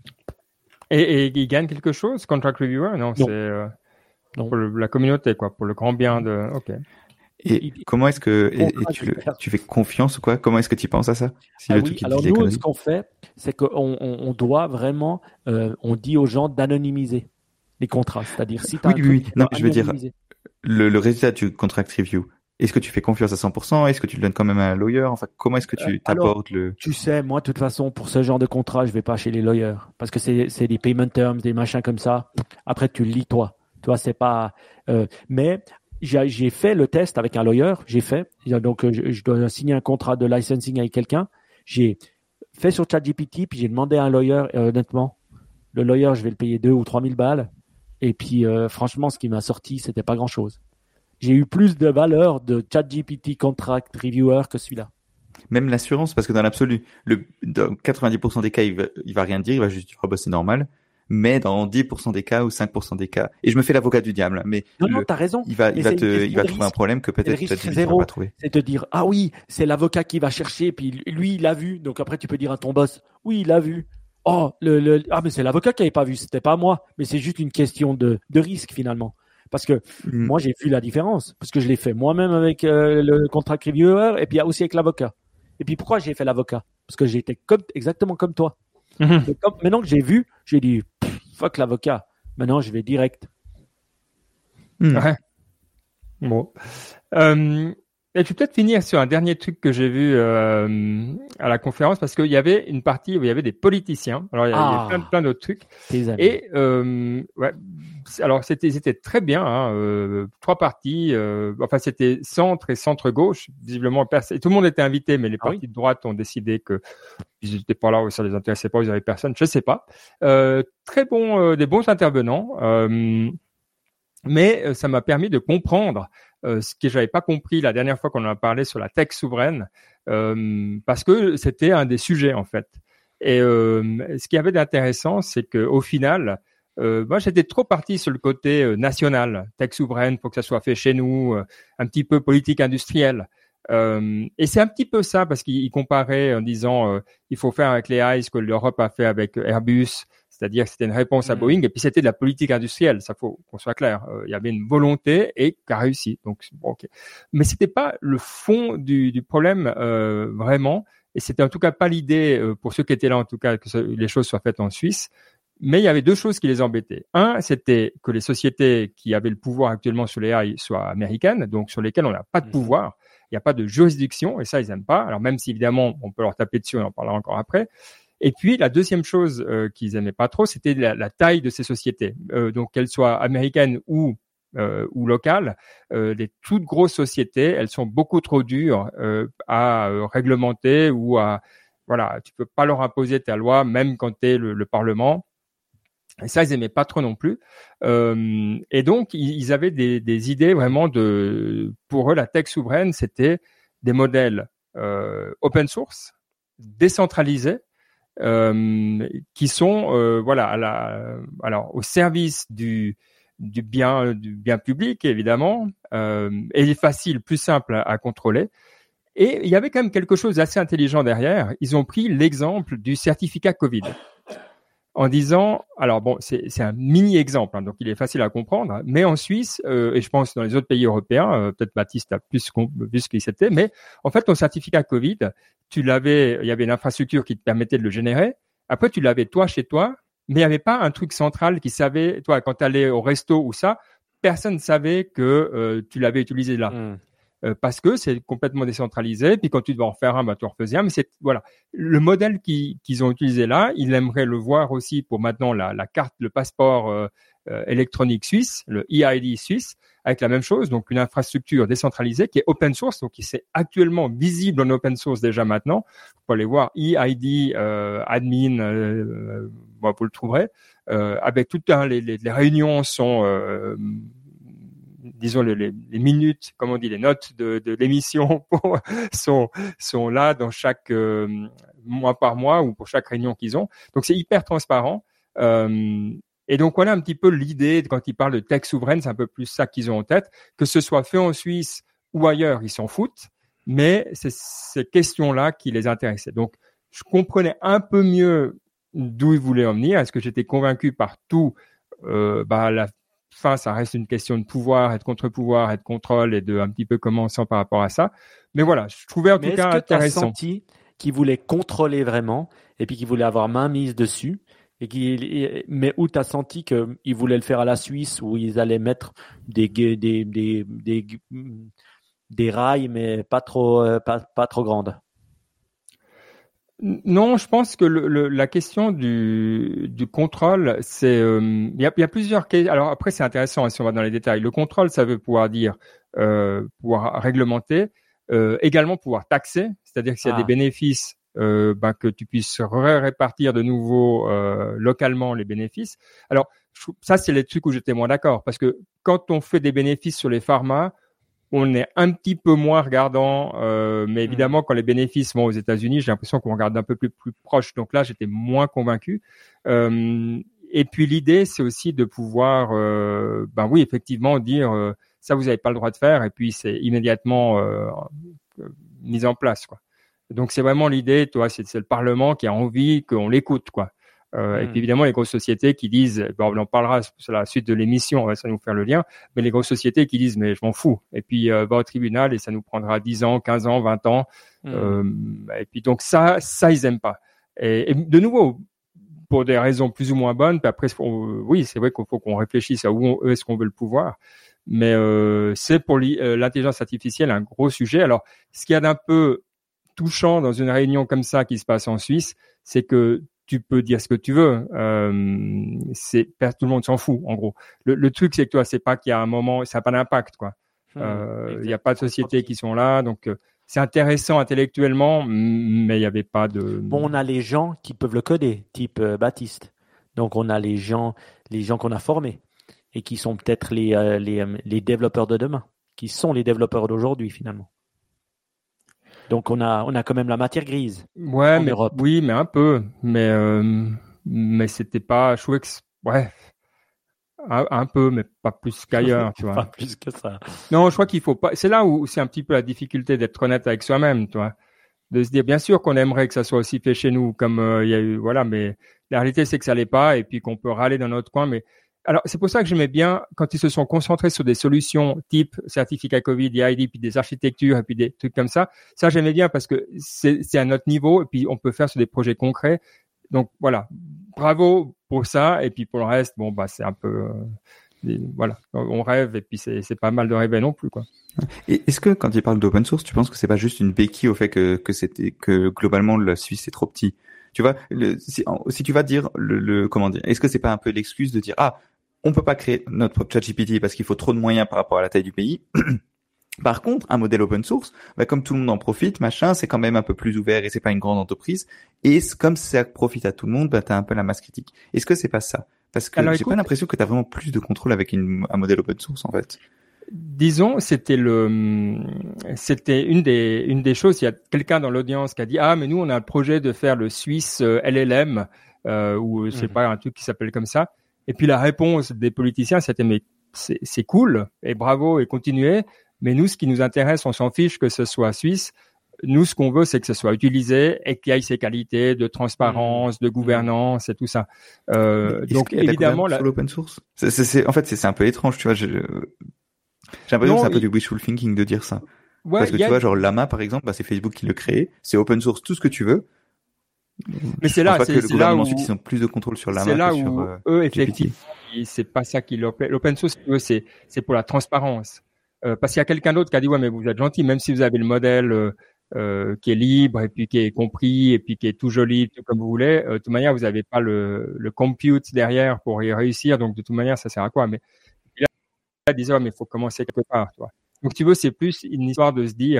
Et
il gagne quelque chose, contract reviewer? Non. C'est pour la communauté, quoi, pour le grand bien de. Ok.
Et comment est-ce que tu fais confiance ou quoi? Comment est-ce que tu penses à ça?
Alors nous, ce qu'on fait, c'est qu'on doit vraiment, on dit aux gens d'anonymiser les contrats. C'est-à-dire si tu as
non, je veux dire le résultat du contract review. Est-ce que tu fais confiance à 100%? Est-ce que tu le donnes quand même à un lawyer? Enfin, comment est-ce que tu t'apportes
Tu sais, moi, de toute façon, pour ce genre de contrat, je vais pas chez les lawyers parce que c'est des payment terms, des machins comme ça. Après, tu le lis toi. Tu vois, c'est pas. Mais j'ai fait le test avec un lawyer. Donc je dois signer un contrat de licensing avec quelqu'un. J'ai fait sur ChatGPT, puis j'ai demandé à un lawyer. Et honnêtement, le lawyer, je vais le payer 2 ou 3 000 balles. Et puis, franchement, ce qui m'a sorti, c'était pas grand-chose. J'ai eu plus de valeur de ChatGPT Contract Reviewer que celui-là.
Même l'assurance, parce que dans l'absolu, dans 90% des cas, il va rien dire, il va juste dire oh bah c'est normal. Mais dans 10% des cas ou 5% des cas, et je me fais l'avocat du diable, mais
non, t'as raison.
Il va trouver un problème que peut-être ChatGPT va pas trouver.
C'est te dire ah oui, c'est l'avocat qui va chercher, puis lui il l'a vu, donc après tu peux dire à ton boss oui il l'a vu. Oh mais c'est l'avocat qui avait pas vu, c'était pas moi, mais c'est juste une question de risque finalement. Parce que moi, j'ai vu la différence. Parce que je l'ai fait moi-même avec le contract reviewer et puis aussi avec l'avocat. Et puis pourquoi j'ai fait l'avocat? Parce que j'étais exactement comme toi. Maintenant que j'ai vu, j'ai dit fuck l'avocat. Maintenant, je vais direct.
Ouais. Bon. Et je vais peut-être finir sur un dernier truc que j'ai vu à la conférence parce qu'il y avait une partie où il y avait des politiciens. Alors il y a plein d'autres trucs. Et alors c'était très bien. Hein, 3 partis. Enfin c'était centre et centre gauche. Visiblement et tout le monde était invité, mais les partis de droite ont décidé que ils n'étaient pas là ou ça les intéressait pas. Ils n'avaient personne. Je sais pas. Très bon, des bons intervenants. Mais ça m'a permis de comprendre ce que j'avais pas compris la dernière fois qu'on en a parlé sur la tech souveraine, parce que c'était un des sujets en fait. Et ce qui avait d'intéressant, c'est que au final, moi j'étais trop parti sur le côté national, tech souveraine, faut que ça soit fait chez nous, un petit peu politique industrielle. Et c'est un petit peu ça parce qu'il comparait en disant il faut faire avec les eyes ce que l'Europe a fait avec Airbus. C'est-à-dire que c'était une réponse à Boeing et puis c'était de la politique industrielle, ça faut qu'on soit clair. Il y avait une volonté et qui a réussi. Donc bon, ok. Mais c'était pas le fond du problème vraiment, et c'était en tout cas pas l'idée pour ceux qui étaient là en tout cas que les choses soient faites en Suisse. Mais il y avait deux choses qui les embêtaient. Un, c'était que les sociétés qui avaient le pouvoir actuellement sur les AI soient américaines, donc sur lesquelles on n'a pas de pouvoir. Il n'y a pas de juridiction, et ça, ils n'aiment pas. Alors, même si, évidemment, on peut leur taper dessus, on en parlera encore après. Et puis, la deuxième chose qu'ils n'aimaient pas trop, c'était la taille de ces sociétés. Donc, qu'elles soient américaines ou locales, les toutes grosses sociétés, elles sont beaucoup trop dures à réglementer ou à... Voilà, tu peux pas leur imposer ta loi, même quand tu es le Parlement. Et ça, ils aimaient pas trop non plus. Et donc, ils avaient des idées vraiment pour eux, la tech souveraine, c'était des modèles open source, décentralisés, qui sont alors au service du bien public évidemment, et facile, plus simple à contrôler. Et il y avait quand même quelque chose d'assez intelligent derrière. Ils ont pris l'exemple du certificat Covid en disant, alors bon, c'est un mini exemple, hein, donc il est facile à comprendre, mais en Suisse, et je pense dans les autres pays européens, peut-être Baptiste a plus vu ce qu'il c'était, mais en fait ton certificat Covid, il y avait une infrastructure qui te permettait de le générer. Après tu l'avais toi chez toi, mais il n'y avait pas un truc central qui savait, toi quand tu allais au resto ou ça, personne ne savait que tu l'avais utilisé là. Parce que c'est complètement décentralisé. Puis quand tu dois en faire un, tu en refaisais un. Mais c'est voilà le modèle qu'ils ont utilisé là. Ils aimeraient le voir aussi pour maintenant la carte, le passeport électronique suisse, le EID suisse, avec la même chose. Donc une infrastructure décentralisée qui est open source, donc qui est actuellement visible en open source déjà maintenant. Vous pouvez aller voir EID admin, vous le trouverez. Avec tout les réunions sont disons les minutes, comme on dit, les notes de l'émission sont là dans chaque mois par mois ou pour chaque réunion qu'ils ont. Donc c'est hyper transparent. Et donc voilà un petit peu l'idée quand ils parlent de tech souveraine, c'est un peu plus ça qu'ils ont en tête. Que ce soit fait en Suisse ou ailleurs, ils s'en foutent. Mais c'est ces questions-là qui les intéressaient. Donc je comprenais un peu mieux d'où ils voulaient en venir. Est-ce que j'étais convaincu par tout la fin, ça reste une question de pouvoir et de contre-pouvoir et de contrôle et de un petit peu comment on sent par rapport à ça. Mais voilà, je trouvais en tout cas intéressant.
Mais est-ce que tu as senti qu'ils voulaient contrôler vraiment et puis qu'ils voulaient avoir main mise dessus mais où tu as senti qu'ils voulaient le faire à la Suisse où ils allaient mettre des rails mais pas trop grandes?
Non, je pense que la question du contrôle, c'est il y a plusieurs questions. Alors après, c'est intéressant si on va dans les détails. Le contrôle, ça veut pouvoir dire pouvoir réglementer, également pouvoir taxer, c'est-à-dire que s'il y a des bénéfices, que tu puisses répartir de nouveau localement les bénéfices. Alors ça, c'est les trucs où j'étais moins d'accord, parce que quand on fait des bénéfices sur les pharma, on est un petit peu moins regardant, mais évidemment, quand les bénéfices vont aux États-Unis, j'ai l'impression qu'on regarde un peu plus proche. Donc là, j'étais moins convaincu. Et puis l'idée, c'est aussi de pouvoir, oui, effectivement, dire ça, vous n'avez pas le droit de faire, et puis c'est immédiatement mis en place, quoi. Donc c'est vraiment l'idée, toi, c'est le Parlement qui a envie qu'on l'écoute, quoi. Et puis évidemment les grosses sociétés qui disent, on en parlera sur la suite de l'émission, ça va nous faire le lien, mais les grosses sociétés qui disent mais je m'en fous, et puis va au tribunal et ça nous prendra 10 ans, 15 ans, 20 ans, et puis donc ça ils aiment pas. Et de nouveau, pour des raisons plus ou moins bonnes, puis après oui c'est vrai qu'il faut qu'on réfléchisse à où est-ce qu'on veut le pouvoir, mais c'est pour l'intelligence artificielle un gros sujet. Alors ce qu'il y a d'un peu touchant dans une réunion comme ça qui se passe en Suisse, c'est que tu peux dire ce que tu veux, tout le monde s'en fout en gros. Le truc c'est que toi c'est pas qu'il y a un moment, ça n'a pas d'impact quoi. Il y a pas de sociétés qui sont là, donc c'est intéressant intellectuellement, mais il y avait pas de.
Bon, on a les gens qui peuvent le coder, type Baptiste. Donc on a les gens qu'on a formés et qui sont peut-être les développeurs de demain, qui sont les développeurs d'aujourd'hui finalement. Donc on a quand même la matière grise.
Ouais, mais Europe. Oui, mais un peu. Mais c'était pas. Je trouvais que un peu, mais pas plus qu'ailleurs, tu vois.
Pas plus que ça.
Non, je crois qu'il faut pas. C'est là où c'est un petit peu la difficulté d'être honnête avec soi-même, tu vois. De se dire, bien sûr qu'on aimerait que ça soit aussi fait chez nous, comme il y a eu, voilà, mais la réalité c'est que ça l'est pas, et puis qu'on peut râler dans notre coin, mais. Alors, c'est pour ça que j'aimais bien quand ils se sont concentrés sur des solutions type certificat Covid, EID, puis des architectures, et puis des trucs comme ça. Ça, j'aimais bien parce que c'est à notre niveau, et puis on peut faire sur des projets concrets. Donc, voilà. Bravo pour ça. Et puis pour le reste, bon, bah c'est un peu, voilà, on rêve et puis c'est pas mal de rêver non plus, quoi.
Et est-ce que quand tu parles d'open source, tu penses que c'est pas juste une béquille au fait que globalement la Suisse est trop petit? Tu vois, si tu vas dire comment dire, est-ce que c'est pas un peu l'excuse de dire on peut pas créer notre propre ChatGPT parce qu'il faut trop de moyens par rapport à la taille du pays. Par contre, un modèle open source, comme tout le monde en profite, machin, c'est quand même un peu plus ouvert et c'est pas une grande entreprise. Et comme ça profite à tout le monde, t'as un peu la masse critique. Est-ce que c'est pas ça? Parce que j'ai pas l'impression que t'as vraiment plus de contrôle avec un modèle open source, en fait.
Disons, c'était une des choses. Il y a quelqu'un dans l'audience qui a dit mais nous on a le projet de faire le Suisse LLM ou je sais pas, un truc qui s'appelle comme ça. Et puis la réponse des politiciens c'était mais c'est cool et bravo et continuez. Mais nous, ce qui nous intéresse, on s'en fiche que ce soit suisse. Nous, ce qu'on veut, c'est que ce soit utilisé et qu'il y ait ces qualités de transparence, de gouvernance et tout ça. Donc évidemment,
sur l'open source, en fait, c'est un peu étrange, tu vois. J'ai l'impression que c'est un peu du wishful thinking de dire ça. Ouais, parce que tu vois, genre Llama, par exemple, c'est Facebook qui le crée. C'est open source, tout ce que tu veux.
Mais c'est là, c'est là où
ensuite ils ont plus de contrôle sur Llama.
C'est là
que
où
sur,
eux, effectivement, c'est pas ça qui l'open source. C'est pour la transparence. Parce qu'il y a quelqu'un d'autre qui a dit ouais, mais vous êtes gentil, même si vous avez le modèle qui est libre et puis qui est compris et puis qui est tout joli, tout comme vous voulez. De toute manière, vous n'avez pas le compute derrière pour y réussir. Donc de toute manière, ça sert à quoi? Mais il disait ouais, mais il faut commencer quelque part, tu vois. Donc, tu veux, c'est plus une histoire de se dire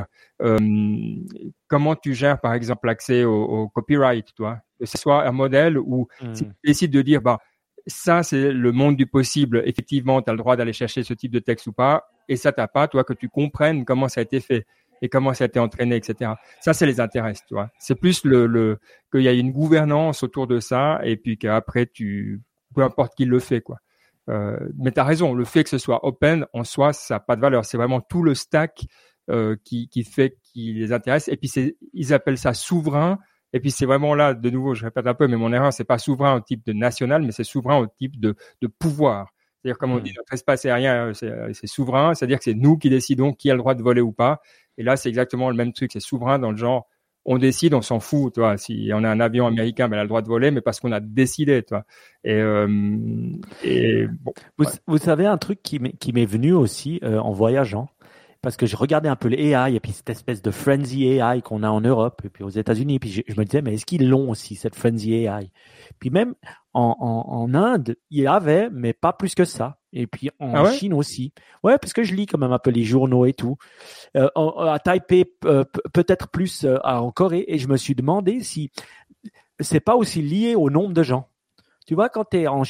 comment tu gères, par exemple, l'accès au copyright, toi. Que ce soit un modèle où si tu décides de dire, ça, c'est le monde du possible. Effectivement, tu as le droit d'aller chercher ce type de texte ou pas. Et ça, t'as pas, toi, que tu comprennes comment ça a été fait et comment ça a été entraîné, etc. Ça, ça les intéresse, tu vois. C'est plus qu'il y a une gouvernance autour de ça et puis qu'après, peu importe qui le fait, quoi. Mais tu as raison, le fait que ce soit open en soi, ça n'a pas de valeur. C'est vraiment tout le stack qui fait qui les intéresse. Et puis ils appellent ça souverain. Et puis c'est vraiment là, de nouveau, je répète un peu, mais mon erreur, c'est pas souverain au type de national, mais c'est souverain au type de pouvoir. C'est-à-dire, comme on dit, notre espace aérien, c'est souverain, c'est-à-dire que c'est nous qui décidons qui a le droit de voler ou pas. Et là, c'est exactement le même truc, c'est souverain dans le genre, on décide, on s'en fout, toi. Si on a un avion américain, elle a le droit de voler, mais parce qu'on a décidé, toi. Et bon.
Vous savez un truc qui m'est venu aussi en voyageant, parce que je regardais un peu les AI et puis cette espèce de frenzy AI qu'on a en Europe et puis aux États-Unis. Puis je me disais, mais est-ce qu'ils l'ont aussi cette frenzy AI? Puis même en Inde, il y avait, mais pas plus que ça. Et puis en Chine aussi. Ouais, parce que je lis quand même un peu les journaux et tout. À Taipei, peut-être plus en Corée. Et je me suis demandé si c'est pas aussi lié au nombre de gens. Tu vois, quand t'es en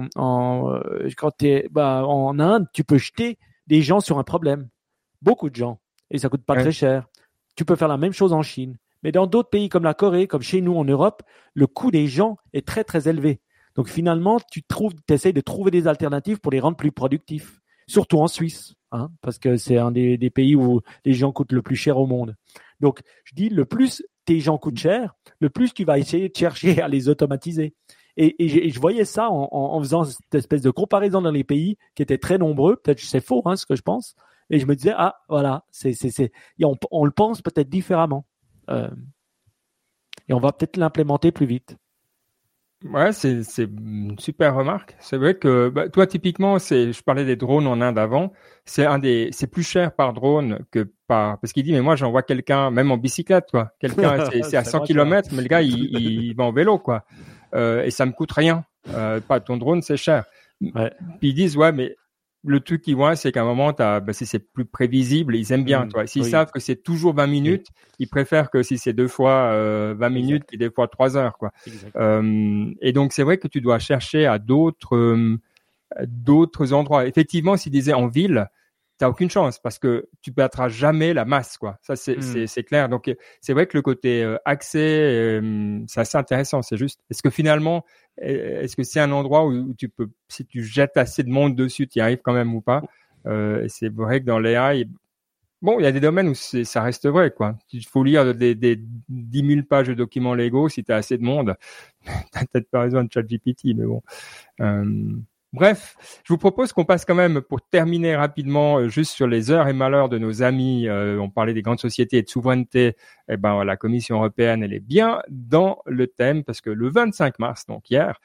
Inde, tu peux jeter des gens sur un problème. Beaucoup de gens. Et ça coûte pas très cher. Tu peux faire la même chose en Chine. Mais dans d'autres pays comme la Corée, comme chez nous en Europe, le coût des gens est très, très élevé. Donc finalement, tu essaies de trouver des alternatives pour les rendre plus productifs. Surtout en Suisse, parce que c'est un des pays où les gens coûtent le plus cher au monde. Donc, je dis, le plus tes gens coûtent cher, le plus tu vas essayer de chercher à les automatiser. Et je voyais ça en faisant cette espèce de comparaison dans les pays qui étaient très nombreux. Peut-être que c'est faux, ce que je pense. Et je me disais, voilà, on le pense peut-être différemment. Et on va peut-être l'implémenter plus vite.
Ouais, c'est une super remarque. C'est vrai que toi typiquement, je parlais des drones en Inde avant, c'est plus cher par drone que parce qu'il dit mais moi j'envoie quelqu'un même en bicyclette quoi. Quelqu'un c'est à 100 km mais le gars il va en vélo quoi. Et ça me coûte rien. Pas ton drone, c'est cher. Ouais. Puis ils disent ouais mais le truc qu'ils voient, c'est qu'à un moment, si c'est plus prévisible, ils aiment bien, toi. S'ils savent que c'est toujours 20 minutes, ils préfèrent que si c'est 2 fois 20 minutes, puis des fois 3 heures, quoi. Et donc, c'est vrai que tu dois chercher à d'autres endroits. Effectivement, s'ils disaient en ville, t'as aucune chance parce que tu battras jamais la masse, quoi. Ça, c'est clair. Donc, c'est vrai que le côté accès, c'est assez intéressant. C'est juste, est-ce que c'est un endroit où tu peux, si tu jettes assez de monde dessus, tu y arrives quand même ou pas? C'est vrai que dans l'AI, bon, il y a des domaines où ça reste vrai, quoi. Il faut lire des 10 000 pages de documents légaux si tu as assez de monde. T'as peut-être pas besoin de ChatGPT, mais bon. Bref, je vous propose qu'on passe quand même, pour terminer rapidement, juste sur les heures et malheurs de nos amis. On parlait des grandes sociétés et de souveraineté. La Commission européenne, elle est bien dans le thème parce que le 25 mars, donc hier,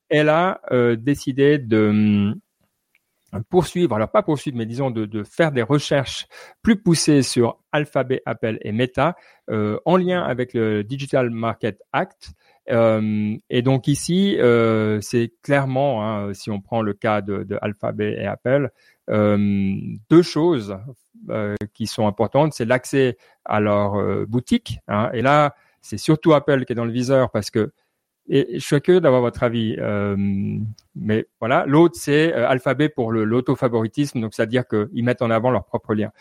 elle a décidé de poursuivre, alors pas poursuivre, mais disons de faire des recherches plus poussées sur Alphabet, Apple et Meta en lien avec le Digital Market Act. Et donc ici, c'est clairement, hein, si on prend le cas de Alphabet et Apple, deux choses qui sont importantes, c'est l'accès à leur boutique, hein, et là, c'est surtout Apple qui est dans le viseur parce que, et je suis curieux d'avoir votre avis, mais voilà. L'autre, c'est Alphabet pour l'autofavoritisme, donc c'est-à-dire qu'ils mettent en avant leurs propres liens.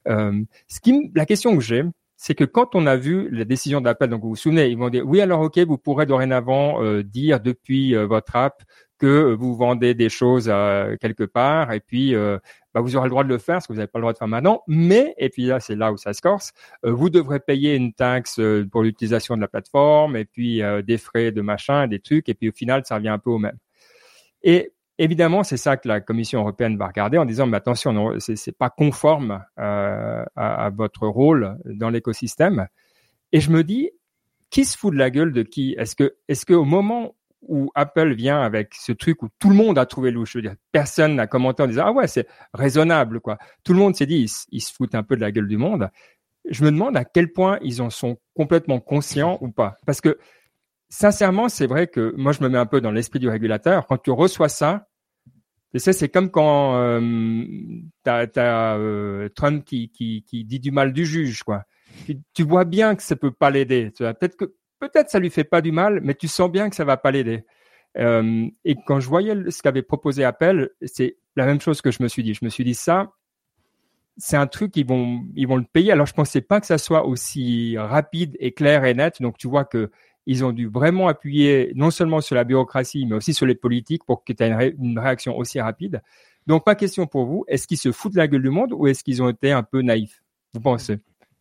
La question que j'ai, c'est que quand on a vu la décision d'Apple, donc vous vous souvenez, ils vont dire oui, alors ok, vous pourrez dorénavant dire depuis votre app que vous vendez des choses quelque part, et puis vous aurez le droit de le faire, parce que vous n'avez pas le droit de faire maintenant. Mais, et puis là, c'est là où ça se corse, vous devrez payer une taxe pour l'utilisation de la plateforme, et puis des frais de machin, des trucs, et puis au final, ça revient un peu au même. Et évidemment, c'est ça que la Commission européenne va regarder en disant, mais attention, non, c'est pas conforme à votre rôle dans l'écosystème. Et je me dis, qui se fout de la gueule de qui? Est-ce que au moment où Apple vient avec ce truc où tout le monde a trouvé louche, je veux dire, personne n'a commenté en disant ah ouais, c'est raisonnable, quoi. Tout le monde s'est dit ils se foutent un peu de la gueule du monde. Je me demande à quel point ils en sont complètement conscients ou pas. Parce que sincèrement, c'est vrai que moi je me mets un peu dans l'esprit du régulateur. Quand tu reçois ça, tu sais, c'est comme quand t'as Trump qui dit du mal du juge, quoi. Tu vois bien que ça peut pas l'aider. Tu vois, peut-être ça lui fait pas du mal, mais tu sens bien que ça va pas l'aider. Et quand je voyais ce qu'avait proposé Apple, c'est la même chose que je me suis dit. Je me suis dit ça, c'est un truc ils vont le payer. Alors je pensais pas que ça soit aussi rapide et clair et net. Donc tu vois que ils ont dû vraiment appuyer non seulement sur la bureaucratie, mais aussi sur les politiques pour que tu aies une réaction aussi rapide. Donc ma question pour vous, est-ce qu'ils se foutent de la gueule du monde ou est-ce qu'ils ont été un peu naïfs? Vous pensez?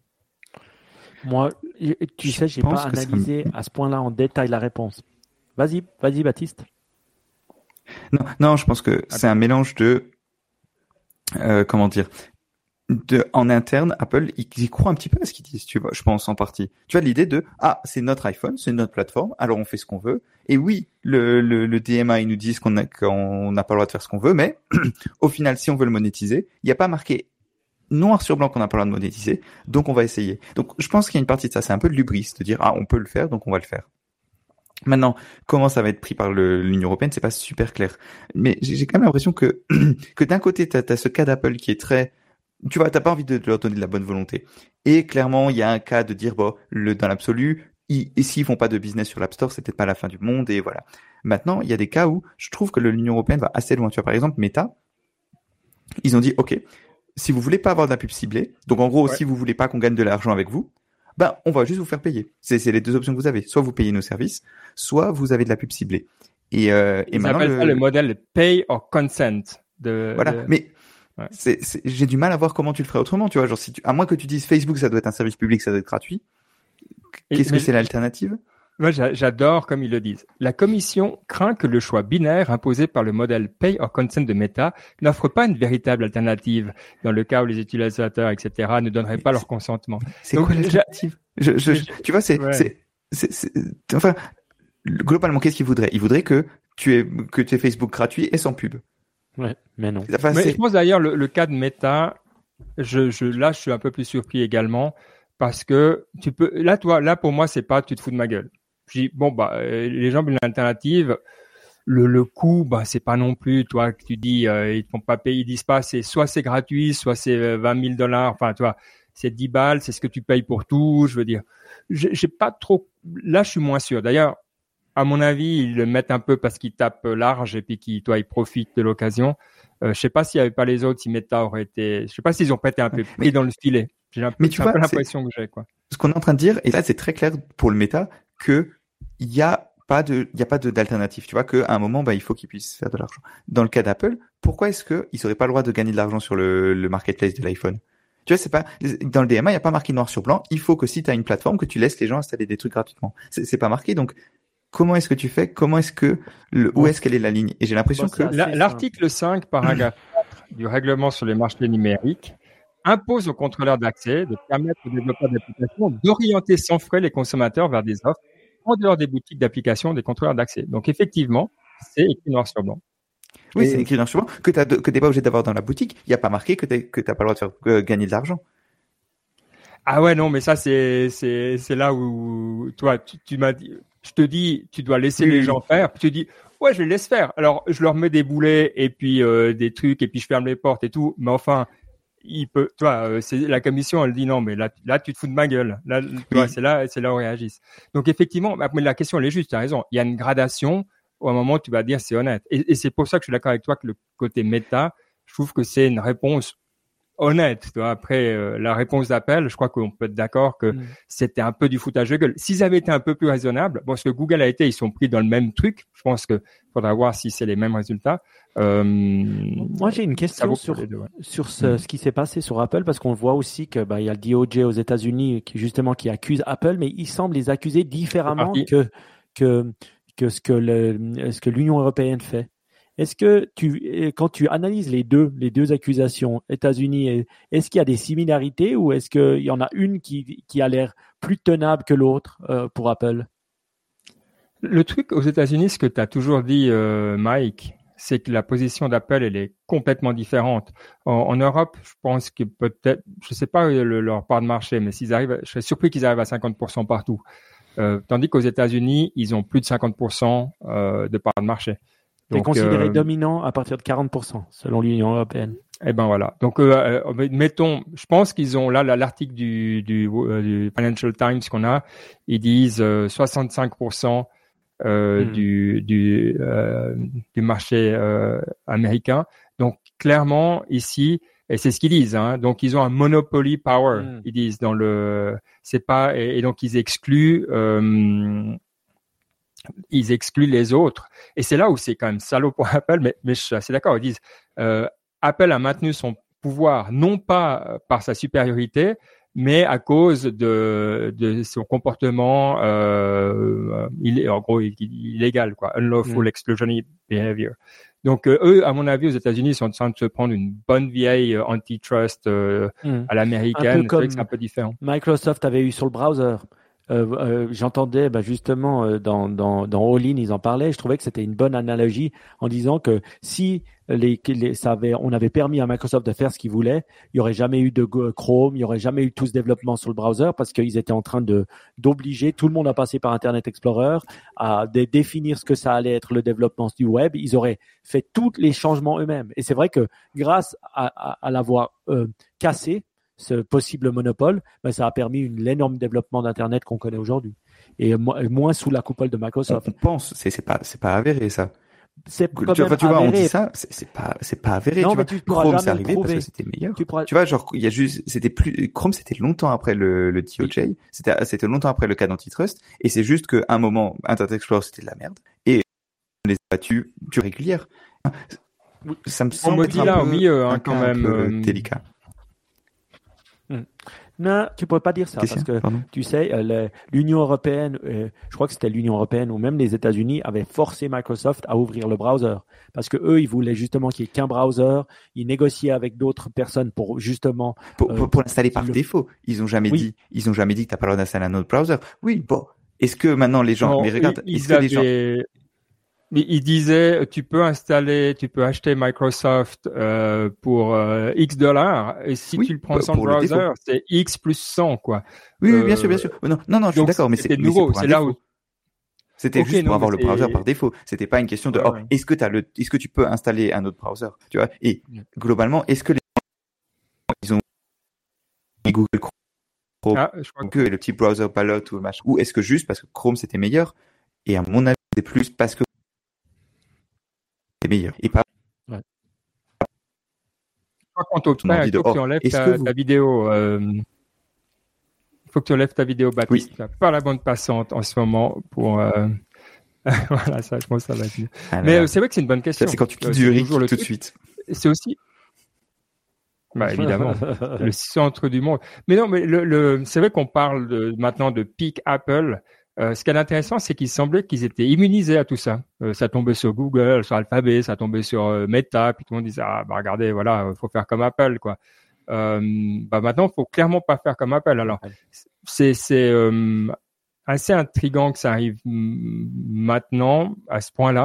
Moi, tu sais, j'ai pas analysé à ce point-là en détail la réponse. Vas-y, Baptiste.
Non, je pense que c'est un mélange de, en interne, Apple, ils y croient un petit peu à ce qu'ils disent, tu vois, je pense en partie. Tu vois, l'idée de, c'est notre iPhone, c'est notre plateforme, alors on fait ce qu'on veut. Et oui, le DMA, ils nous disent qu'on n'a pas le droit de faire ce qu'on veut, mais au final, si on veut le monétiser, il n'y a pas marqué noir sur blanc qu'on n'a pas le droit de monétiser, donc on va essayer. Donc je pense qu'il y a une partie de ça, c'est un peu de l'hubris, de dire on peut le faire, donc on va le faire. Maintenant, comment ça va être pris par l'Union européenne, c'est pas super clair. Mais j'ai quand même l'impression que d'un côté t'as ce cas d'Apple qui est très, tu vois, t'as pas envie de leur donner de la bonne volonté. Et clairement, il y a un cas de dire dans l'absolu, et s'ils font pas de business sur l'App Store, c'est peut-être pas la fin du monde, et voilà. Maintenant, il y a des cas où je trouve que l'Union européenne va assez loin. Tu vois, par exemple, Meta, ils ont dit ok. Si vous voulez pas avoir de la pub ciblée, donc en gros, si vous voulez pas qu'on gagne de l'argent avec vous, on va juste vous faire payer. C'est les deux options que vous avez. Soit vous payez nos services, soit vous avez de la pub ciblée. Et maintenant,
appellent ça le modèle pay or consent.
Mais j'ai du mal à voir comment tu le ferais autrement. Tu vois, genre à moins que tu dises Facebook, ça doit être un service public, ça doit être gratuit. Qu'est-ce que c'est l'alternative?
Moi, j'adore comme ils le disent. La Commission craint que le choix binaire imposé par le modèle Pay or Consent de Meta n'offre pas une véritable alternative dans le cas où les utilisateurs, etc., ne donneraient pas leur consentement.
C'est quoi l'alternative? Tu vois, enfin, globalement, qu'est-ce qu'ils voudraient? Ils voudraient que tu aies Facebook gratuit et sans pub.
Ouais, mais non.
Enfin, mais je pense d'ailleurs le cas de Meta, là, je suis un peu plus surpris également parce que là, pour moi, c'est pas tu te fous de ma gueule. Je dis, les gens veulent une alternative. Le coût, c'est pas non plus, toi, que tu dis, ils te font pas payer, ils disent pas, soit c'est gratuit, soit c'est $20,000. Enfin, tu vois, c'est 10 balles, c'est ce que tu payes pour tout. Je veux dire, j'ai pas trop, là, je suis moins sûr. D'ailleurs, à mon avis, ils le mettent un peu parce qu'ils tapent large et puis ils profitent de l'occasion. Je sais pas s'il y avait pas les autres, si Meta aurait été, je sais pas s'ils ont pété un peu pris dans le filet. J'ai un peu l'impression que j'ai, quoi.
Ce qu'on est en train de dire, et là, c'est très clair pour le Meta, que il y a pas d'alternative. Tu vois, qu'à un moment, il faut qu'ils puissent faire de l'argent. Dans le cas d'Apple, pourquoi est-ce qu'ils n'auraient pas le droit de gagner de l'argent sur le marketplace de l'iPhone? Tu vois, c'est pas, dans le DMA, il n'y a pas marqué noir sur blanc. Il faut que si tu as une plateforme, que tu laisses les gens installer des trucs gratuitement. C'est pas marqué. Donc, comment est-ce que tu fais? Comment est-ce que, où est-ce qu'elle est la ligne? Et j'ai l'impression que
l'article 5, paragraphe 4 du règlement sur les marchés numériques impose aux contrôleurs d'accès de permettre aux développeurs d'applications d'orienter sans frais les consommateurs vers des offres en dehors des boutiques d'applications des contrôleurs d'accès. Donc, effectivement, c'est écrit noir sur blanc.
Oui, c'est écrit noir sur blanc que t'es pas obligé d'avoir dans la boutique. Il y a pas marqué que t'as pas le droit de faire gagner de l'argent.
Ah ouais, non, mais ça, c'est là où, toi, tu m'as dit, je te dis, tu dois laisser les gens faire. Puis tu dis, ouais, je les laisse faire. Alors, je leur mets des boulets et puis des trucs et puis je ferme les portes et tout. Mais enfin, c'est la commission, elle dit non, mais là, tu te fous de ma gueule. Là, c'est là où ils réagissent. Donc effectivement, mais la question elle est juste. Tu as raison. Il y a une gradation. Au moment, tu vas dire c'est honnête. Et c'est pour ça que je suis d'accord avec toi que le côté méta, je trouve que c'est une réponse honnête. Après la réponse d'appel, je crois qu'on peut être d'accord que c'était un peu du foutage de gueule. S'ils avaient été un peu plus raisonnables, bon, ce que Google a été, ils sont pris dans le même truc. Je pense que faudra voir si c'est les mêmes résultats.
Moi, j'ai une question sur ce qui s'est passé sur Apple, parce qu'on voit aussi que il y a le DOJ aux États-Unis qui accuse Apple, mais il semble les accuser différemment que ce que l'Union européenne fait. Est-ce que quand tu analyses les deux accusations, États-Unis, est-ce qu'il y a des similarités ou est-ce qu'il y en a une qui a l'air plus tenable que l'autre pour Apple?
Le truc aux États-Unis, ce que tu as toujours dit, Mike, c'est que la position d'Apple, elle est complètement différente. En Europe, je pense que peut-être, je sais pas leur part de marché, mais je serais surpris qu'ils arrivent à 50% partout. Tandis qu'aux États-Unis, ils ont plus de 50% de part de marché.
C'est considéré dominant à partir de 40%, selon l'Union européenne.
Eh ben voilà. Donc, mettons, je pense qu'ils ont là l'article du Financial Times qu'on a, ils disent 65% du marché américain. Donc, clairement, ici, et c'est ce qu'ils disent, hein, donc ils ont un monopoly power, ils disent c'est pas, et donc ils excluent les autres. Et c'est là où c'est quand même salaud pour Apple, mais je suis assez d'accord. Ils disent, Apple a maintenu son pouvoir, non pas par sa supériorité, mais à cause de son comportement, en gros, illégal, quoi. Unlawful exclusionary behavior. Donc, eux, à mon avis, aux États-Unis, sont en train de se prendre une bonne vieille antitrust à l'américaine. C'est un peu différent.
Microsoft avait eu sur le browser. J'entendais justement dans All In, ils en parlaient. Je trouvais que c'était une bonne analogie en disant que si on avait permis à Microsoft de faire ce qu'il voulait, il y aurait jamais eu de Chrome, il y aurait jamais eu tout ce développement sur le browser parce qu'ils étaient en train d'obliger tout le monde à passer par Internet Explorer, à définir ce que ça allait être le développement du web. Ils auraient fait tous les changements eux-mêmes. Et c'est vrai que grâce à l'avoir cassé, ce possible monopole, ça a permis l'énorme développement d'Internet qu'on connaît aujourd'hui. Et moins sous la coupole de Microsoft.
On pense, c'est pas avéré, ça.
Tu
vois, on dit ça, c'est pas avéré.
Non,
tu vois.
Chrome,
c'est arrivé parce que c'était meilleur. Tu vois, genre, il y a juste, Chrome, c'était longtemps après le DOJ. C'était longtemps après le cas d'antitrust. Et c'est juste qu'à un moment, Internet Explorer, c'était de la merde. Et on les a battus régulière. Ça me semble
quand même
délicat.
Non, tu pourrais pas dire ça parce que tu sais, l'Union européenne, je crois que c'était l'Union européenne ou même les États-Unis avaient forcé Microsoft à ouvrir le browser parce que eux, ils voulaient justement qu'il y ait qu'un browser. Ils négociaient avec d'autres personnes pour justement
pour l'installer par défaut. Ils ont jamais dit que t'as pas le droit d'installer un autre browser. Oui, bon. Est-ce que maintenant les gens, mais regarde, les gens
Mais il disait, tu peux acheter Microsoft pour X dollars, et si tu le prends sans le browser, c'est X plus 100, quoi.
Oui, bien sûr. Non, je suis d'accord, mais c'est
nouveau, c'est là où.
C'était juste pour avoir le browser par défaut. C'était pas une question de, est-ce que tu peux installer un autre browser, tu vois? Et globalement, est-ce que ils ont Google Chrome, le petit browser Palette ou machin, ou est-ce que juste parce que Chrome c'était meilleur? Et à mon avis, c'est plus parce que meilleur. Et pas.
Ouais. Quand il faut que tu enlèves ta vidéo. Il faut que tu enlèves ta vidéo, Baptiste. Tu n'as pas la bande passante en ce moment pour. Voilà, ça, je pense que ça va être mieux. Mais c'est vrai que c'est une bonne question.
C'est quand tu quittes Zurich tout de suite.
C'est aussi. Évidemment, le centre du monde. Mais non, mais c'est vrai qu'on parle maintenant de peak Apple. Ce qui est intéressant, c'est qu'il semblait qu'ils étaient immunisés à tout ça. Ça tombait sur Google, sur Alphabet, ça tombait sur Meta, puis tout le monde disait regardez, voilà, faut faire comme Apple, quoi. Maintenant, faut clairement pas faire comme Apple. Alors, c'est assez intriguant que ça arrive maintenant à ce point-là.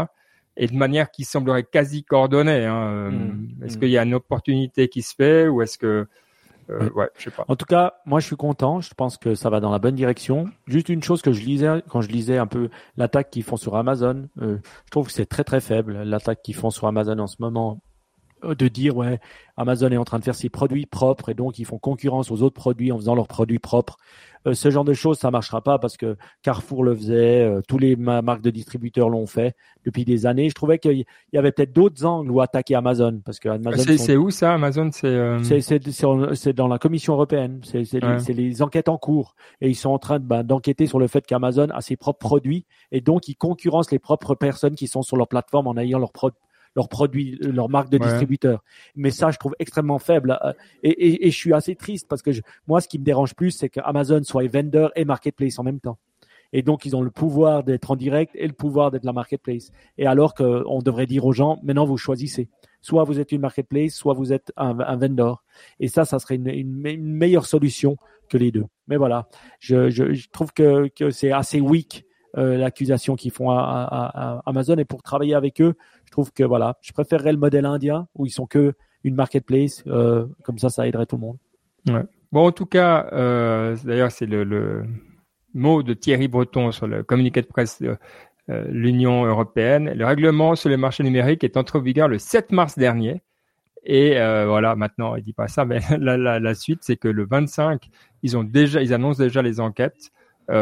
et de manière qui semblerait quasi coordonnée. Est-ce qu'il y a une opportunité qui se fait ou est-ce que je sais pas.
En tout cas, moi, je suis content. Je pense que ça va dans la bonne direction. Juste une chose que je lisais, quand je lisais un peu l'attaque qu'ils font sur Amazon, je trouve que c'est très, très faible, l'attaque qu'ils font sur Amazon en ce moment. De dire, Amazon est en train de faire ses produits propres et donc ils font concurrence aux autres produits en faisant leurs produits propres. Ce genre de choses, ça marchera pas parce que Carrefour le faisait, tous les marques de distributeurs l'ont fait depuis des années. Je trouvais qu'il y avait peut-être d'autres angles où attaquer Amazon parce que Amazon.
C'est où ça, Amazon?
C'est dans la Commission européenne. C'est les enquêtes en cours et ils sont en train d'enquêter sur le fait qu'Amazon a ses propres produits et donc ils concurrencent les propres personnes qui sont sur leur plateforme en ayant leurs produits, leurs marques de distributeurs. Mais ça, je trouve extrêmement faible. Et je suis assez triste parce que moi, ce qui me dérange plus, c'est qu'Amazon soit vendeur et marketplace en même temps. Et donc, ils ont le pouvoir d'être en direct et le pouvoir d'être la marketplace. Et alors qu'on devrait dire aux gens, maintenant, vous choisissez. Soit vous êtes une marketplace, soit vous êtes un vendor. Et ça serait une meilleure solution que les deux. Mais voilà, je trouve que c'est assez weak l'accusation qu'ils font à Amazon. Et pour travailler avec eux, je trouve que je préférerais le modèle indien où ils sont que une marketplace. Comme ça aiderait tout le monde.
Ouais. Bon, en tout cas, d'ailleurs, c'est le mot de Thierry Breton sur le communiqué de presse de l'Union européenne. Le règlement sur les marchés numériques est entré en vigueur le 7 mars dernier. Et maintenant, il dit pas ça, mais la suite, c'est que le 25, ils annoncent déjà les enquêtes.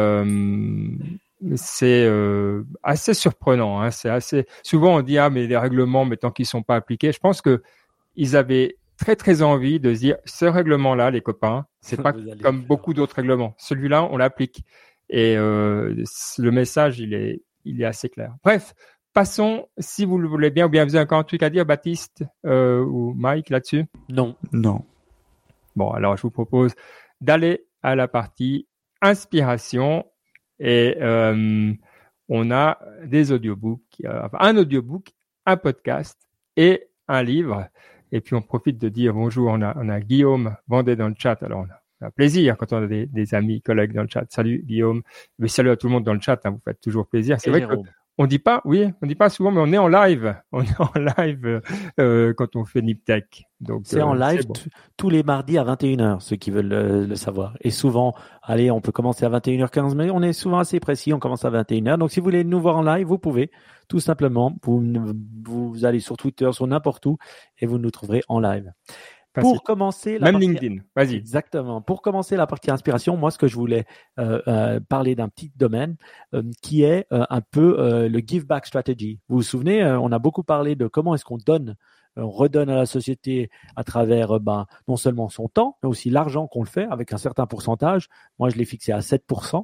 C'est assez surprenant. Hein. C'est assez. Souvent, on dit mais les règlements, mais tant qu'ils sont pas appliqués, je pense que ils avaient très très envie de se dire ce règlement-là, les copains, c'est pas comme beaucoup d'autres règlements. Celui-là, on l'applique. Et le message, il est assez clair. Bref, passons, si vous le voulez bien, ou bien vous avez encore un truc à dire, Baptiste ou Mike là-dessus?
Non.
Bon, alors je vous propose d'aller à la partie inspiration. Et on a des audiobooks, un audiobook, un podcast et un livre. Et puis on profite de dire bonjour. On a Guillaume Vendée dans le chat. Alors on a plaisir quand on a des amis, collègues dans le chat. Salut Guillaume. Mais salut à tout le monde dans le chat. Hein, vous faites toujours plaisir. C'est vrai qu'on dit pas souvent, mais on est en live. On est en live quand on fait Niptech. Donc
c'est en live tous les mardis à 21h, ceux qui veulent le savoir. Et souvent, on peut commencer à 21h15, mais on est souvent assez précis, on commence à 21h. Donc si vous voulez nous voir en live, vous pouvez tout simplement, vous allez sur Twitter, sur n'importe où, et vous nous trouverez en live. Pour commencer,
même LinkedIn, vas-y.
Exactement. Pour commencer la partie inspiration, moi, ce que je voulais parler d'un petit domaine qui est un peu le give back strategy. Vous vous souvenez, on a beaucoup parlé de comment est-ce qu'on redonne à la société à travers non seulement son temps, mais aussi l'argent qu'on le fait avec un certain pourcentage. Moi, je l'ai fixé à 7%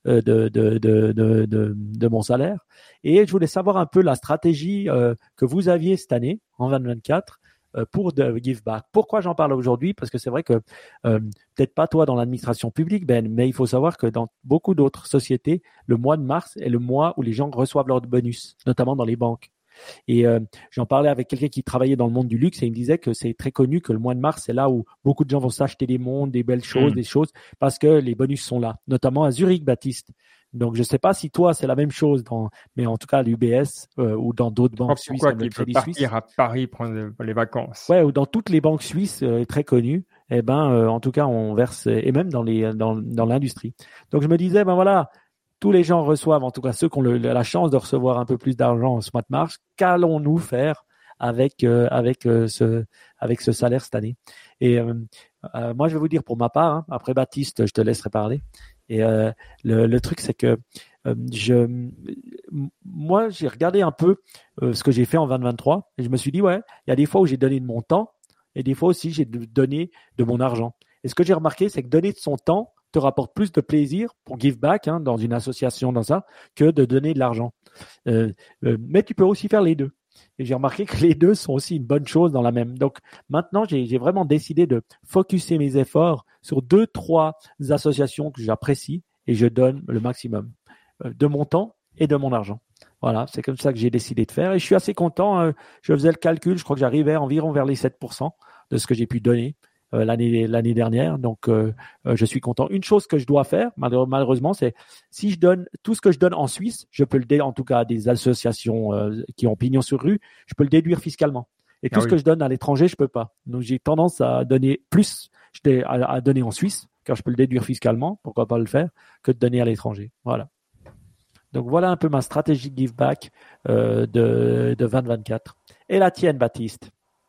de mon salaire. Et je voulais savoir un peu la stratégie que vous aviez cette année, en 2024, pour de give back. Pourquoi j'en parle aujourd'hui? Parce que c'est vrai que peut-être pas toi dans l'administration publique, Ben, mais il faut savoir que dans beaucoup d'autres sociétés, le mois de mars est le mois où les gens reçoivent leurs bonus, notamment dans les banques. Et j'en parlais avec quelqu'un qui travaillait dans le monde du luxe et il me disait que c'est très connu que le mois de mars, c'est là où beaucoup de gens vont s'acheter des montres, des belles choses, des choses, parce que les bonus sont là, notamment à Zurich, Baptiste. Donc, je ne sais pas si toi, c'est la même chose, mais en tout cas, à l'UBS ou dans d'autres banques suisses comme le Crédit Suisse.
Partir à Paris prendre les vacances.
Ouais, ou dans toutes les banques suisses très connues, en tout cas, on verse, et même dans l'industrie. Donc, je me disais, voilà, tous les gens reçoivent, en tout cas ceux qui ont la chance de recevoir un peu plus d'argent ce mois de mars, qu'allons-nous faire avec ce salaire cette année? Et moi, je vais vous dire pour ma part, après Baptiste, je te laisserai parler. Et le truc, c'est que moi, j'ai regardé un peu ce que j'ai fait en 2023 et je me suis dit, il y a des fois où j'ai donné de mon temps et des fois aussi j'ai donné de mon argent. Et ce que j'ai remarqué, c'est que donner de son temps te rapporte plus de plaisir pour give back dans une association que de donner de l'argent. Mais tu peux aussi faire les deux. Et j'ai remarqué que les deux sont aussi une bonne chose dans la même. Donc maintenant, j'ai vraiment décidé de focuser mes efforts sur 2-3 associations que j'apprécie et je donne le maximum de mon temps et de mon argent. Voilà, c'est comme ça que j'ai décidé de faire et je suis assez content. Je faisais le calcul, je crois que j'arrivais environ vers les 7% de ce que j'ai pu donner l'année dernière. Donc, je suis content. Une chose que je dois faire, malheureusement, c'est si je donne tout ce que je donne en Suisse, je peux en tout cas à des associations qui ont pignon sur rue, je peux le déduire fiscalement. Et tout ce que je donne à l'étranger, je peux pas. Donc, j'ai tendance à donner plus, à donner en Suisse, car je peux le déduire fiscalement, pourquoi pas le faire, que de donner à l'étranger. Voilà. Donc, voilà un peu ma stratégie give back de 2024. Et la tienne, Baptiste?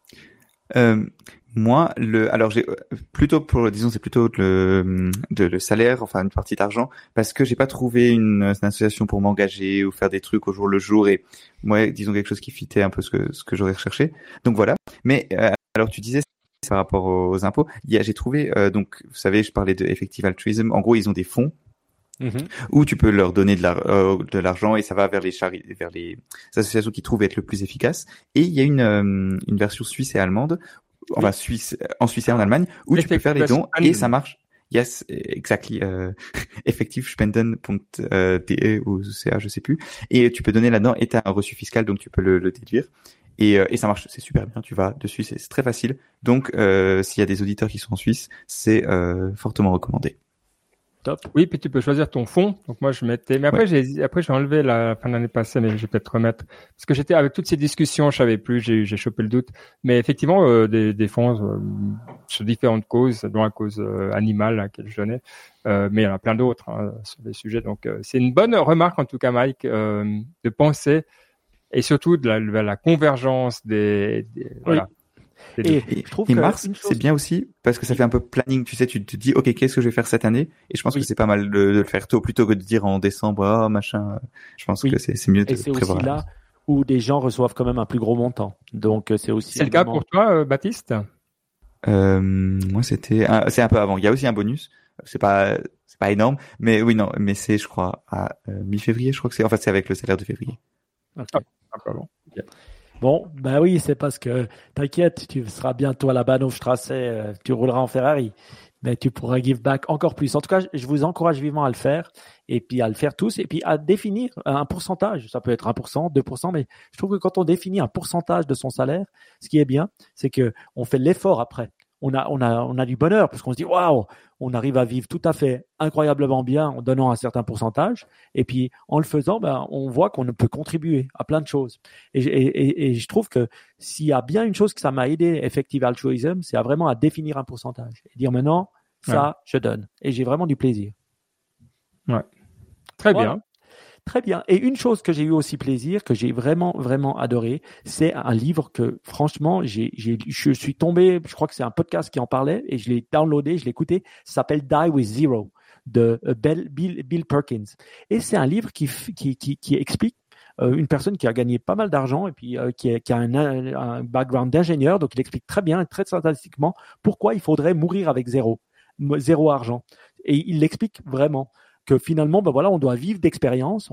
Moi, alors j'ai plutôt c'est plutôt le salaire, enfin une partie d'argent, parce que j'ai pas trouvé une association pour m'engager ou faire des trucs au jour le jour, et moi, disons quelque chose qui fitait un peu ce que j'aurais recherché. Donc voilà. Mais alors tu disais par rapport aux impôts, j'ai trouvé donc vous savez, je parlais de Effective Altruism. En gros, ils ont des fonds. Où tu peux leur donner de l'argent et ça va vers les associations qui trouvent être le plus efficaces. Et il y a une version suisse et allemande, enfin en Suisse et en Allemagne, où tu peux faire les dons et ça marche. Yes, exactly. Effektivspenden.de ou CA, je sais plus. Et tu peux donner là-dedans et t'as un reçu fiscal, donc tu peux le déduire. Et ça marche, c'est super bien. Tu vas dessus, c'est très facile. Donc, s'il y a des auditeurs qui sont en Suisse, c'est fortement recommandé.
Top. Oui, puis tu peux choisir ton fond. Donc moi je mettais, mais après j'ai enlevé la fin de l'année passée, mais je vais peut-être remettre parce que j'étais avec toutes ces discussions, je savais plus, j'ai chopé le doute. Mais effectivement des fonds sur différentes causes, dont la cause animale à laquelle je donnais, mais il y en a plein d'autres sur des sujets. Donc c'est une bonne remarque en tout cas, Mike, de penser et surtout de la convergence des voilà.
Et je trouve que
mars, c'est bien aussi parce que ça fait un peu planning. Tu sais, tu te dis, ok, qu'est-ce que je vais faire cette année? Et je pense que c'est pas mal de le faire tôt plutôt que de dire en décembre, machin. Je pense que c'est mieux de prévoir.
Et c'est aussi là où des gens reçoivent quand même un plus gros montant. Donc c'est aussi.
C'est le cas pour toi, Baptiste?
Moi, c'est un peu avant. Il y a aussi un bonus. C'est pas énorme, mais oui, non, mais c'est, je crois, à mi-février. Je crois que c'est avec le salaire de février.
Okay. Bon. Okay. Bon, ben oui, c'est parce que t'inquiète, tu seras bientôt à la Bahnhofstrasse, tu rouleras en Ferrari, mais tu pourras give back encore plus. En tout cas, je vous encourage vivement à le faire et puis à le faire tous et puis à définir un pourcentage. Ça peut être 1%, 2%, mais je trouve que quand on définit un pourcentage de son salaire, ce qui est bien, c'est que on fait l'effort après. On a du bonheur parce qu'on se dit waouh, on arrive à vivre tout à fait incroyablement bien en donnant un certain pourcentage et puis en le faisant, on voit qu'on peut contribuer à plein de choses. Et je trouve que s'il y a bien une chose que ça m'a aidé, Effective Altruism, c'est vraiment à définir un pourcentage et dire maintenant ça je donne et j'ai vraiment du plaisir.
Ouais, très bien.
Très bien. Et une chose que j'ai eu aussi plaisir, que j'ai vraiment, vraiment adoré, c'est un livre que, franchement, je suis tombé, je crois que c'est un podcast qui en parlait et je l'ai downloadé, je l'ai écouté. Ça s'appelle Die with Zero de Bill Perkins. Et c'est un livre qui explique une personne qui a gagné pas mal d'argent et puis qui a un background d'ingénieur. Donc, il explique très bien et très synthétiquement pourquoi il faudrait mourir avec zéro argent. Et il l'explique vraiment. Que finalement, on doit vivre d'expériences,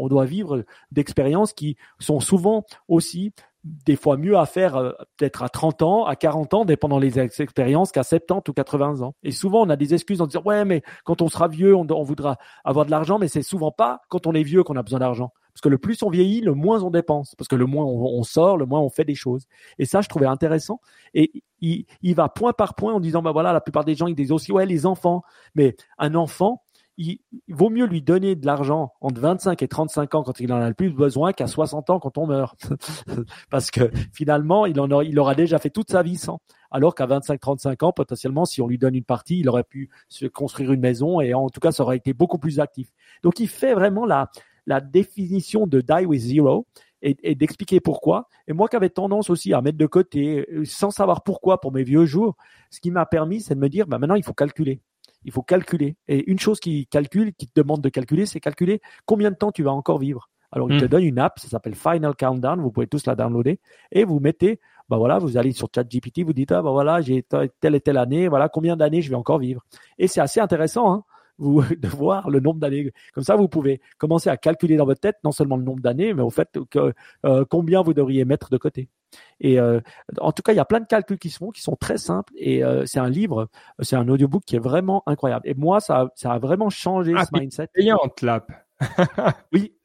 qui sont souvent aussi des fois mieux à faire peut-être à 30 ans, à 40 ans, dépendant des expériences, qu'à 70 ou 80 ans. Et souvent, on a des excuses en disant « Ouais, mais quand on sera vieux, on voudra avoir de l'argent », mais c'est souvent pas quand on est vieux qu'on a besoin d'argent. Parce que le plus on vieillit, le moins on dépense. Parce que le moins on sort, le moins on fait des choses. Et ça, je trouvais intéressant. Et il va point par point en disant « la plupart des gens, ils disent aussi « Ouais, les enfants ». Mais un enfant, il vaut mieux lui donner de l'argent entre 25 et 35 ans quand il en a le plus besoin qu'à 60 ans quand on meurt. Parce que finalement, il aura déjà fait toute sa vie sans. Alors qu'à 25-35 ans, potentiellement, si on lui donne une partie, il aurait pu se construire une maison et en tout cas, ça aurait été beaucoup plus actif. Donc, il fait vraiment la définition de Die with Zero et d'expliquer pourquoi. Et moi qui avais tendance aussi à mettre de côté sans savoir pourquoi pour mes vieux jours, ce qui m'a permis, c'est de me dire maintenant, il faut calculer. Il faut calculer. Et une chose qui te demande de calculer, c'est calculer combien de temps tu vas encore vivre. Alors, il te donne une app, ça s'appelle Final Countdown, vous pouvez tous la downloader, et vous mettez, vous allez sur ChatGPT, vous dites, j'ai telle et telle année, voilà combien d'années je vais encore vivre. Et c'est assez intéressant, de voir le nombre d'années. Comme ça, vous pouvez commencer à calculer dans votre tête, non seulement le nombre d'années, mais au fait combien vous devriez mettre de côté. Et en tout cas, il y a plein de calculs qui sont très simples et c'est un livre, c'est un audiobook qui est vraiment incroyable. Et moi, ça a vraiment changé ce mindset.
Payante l'app.
Oui.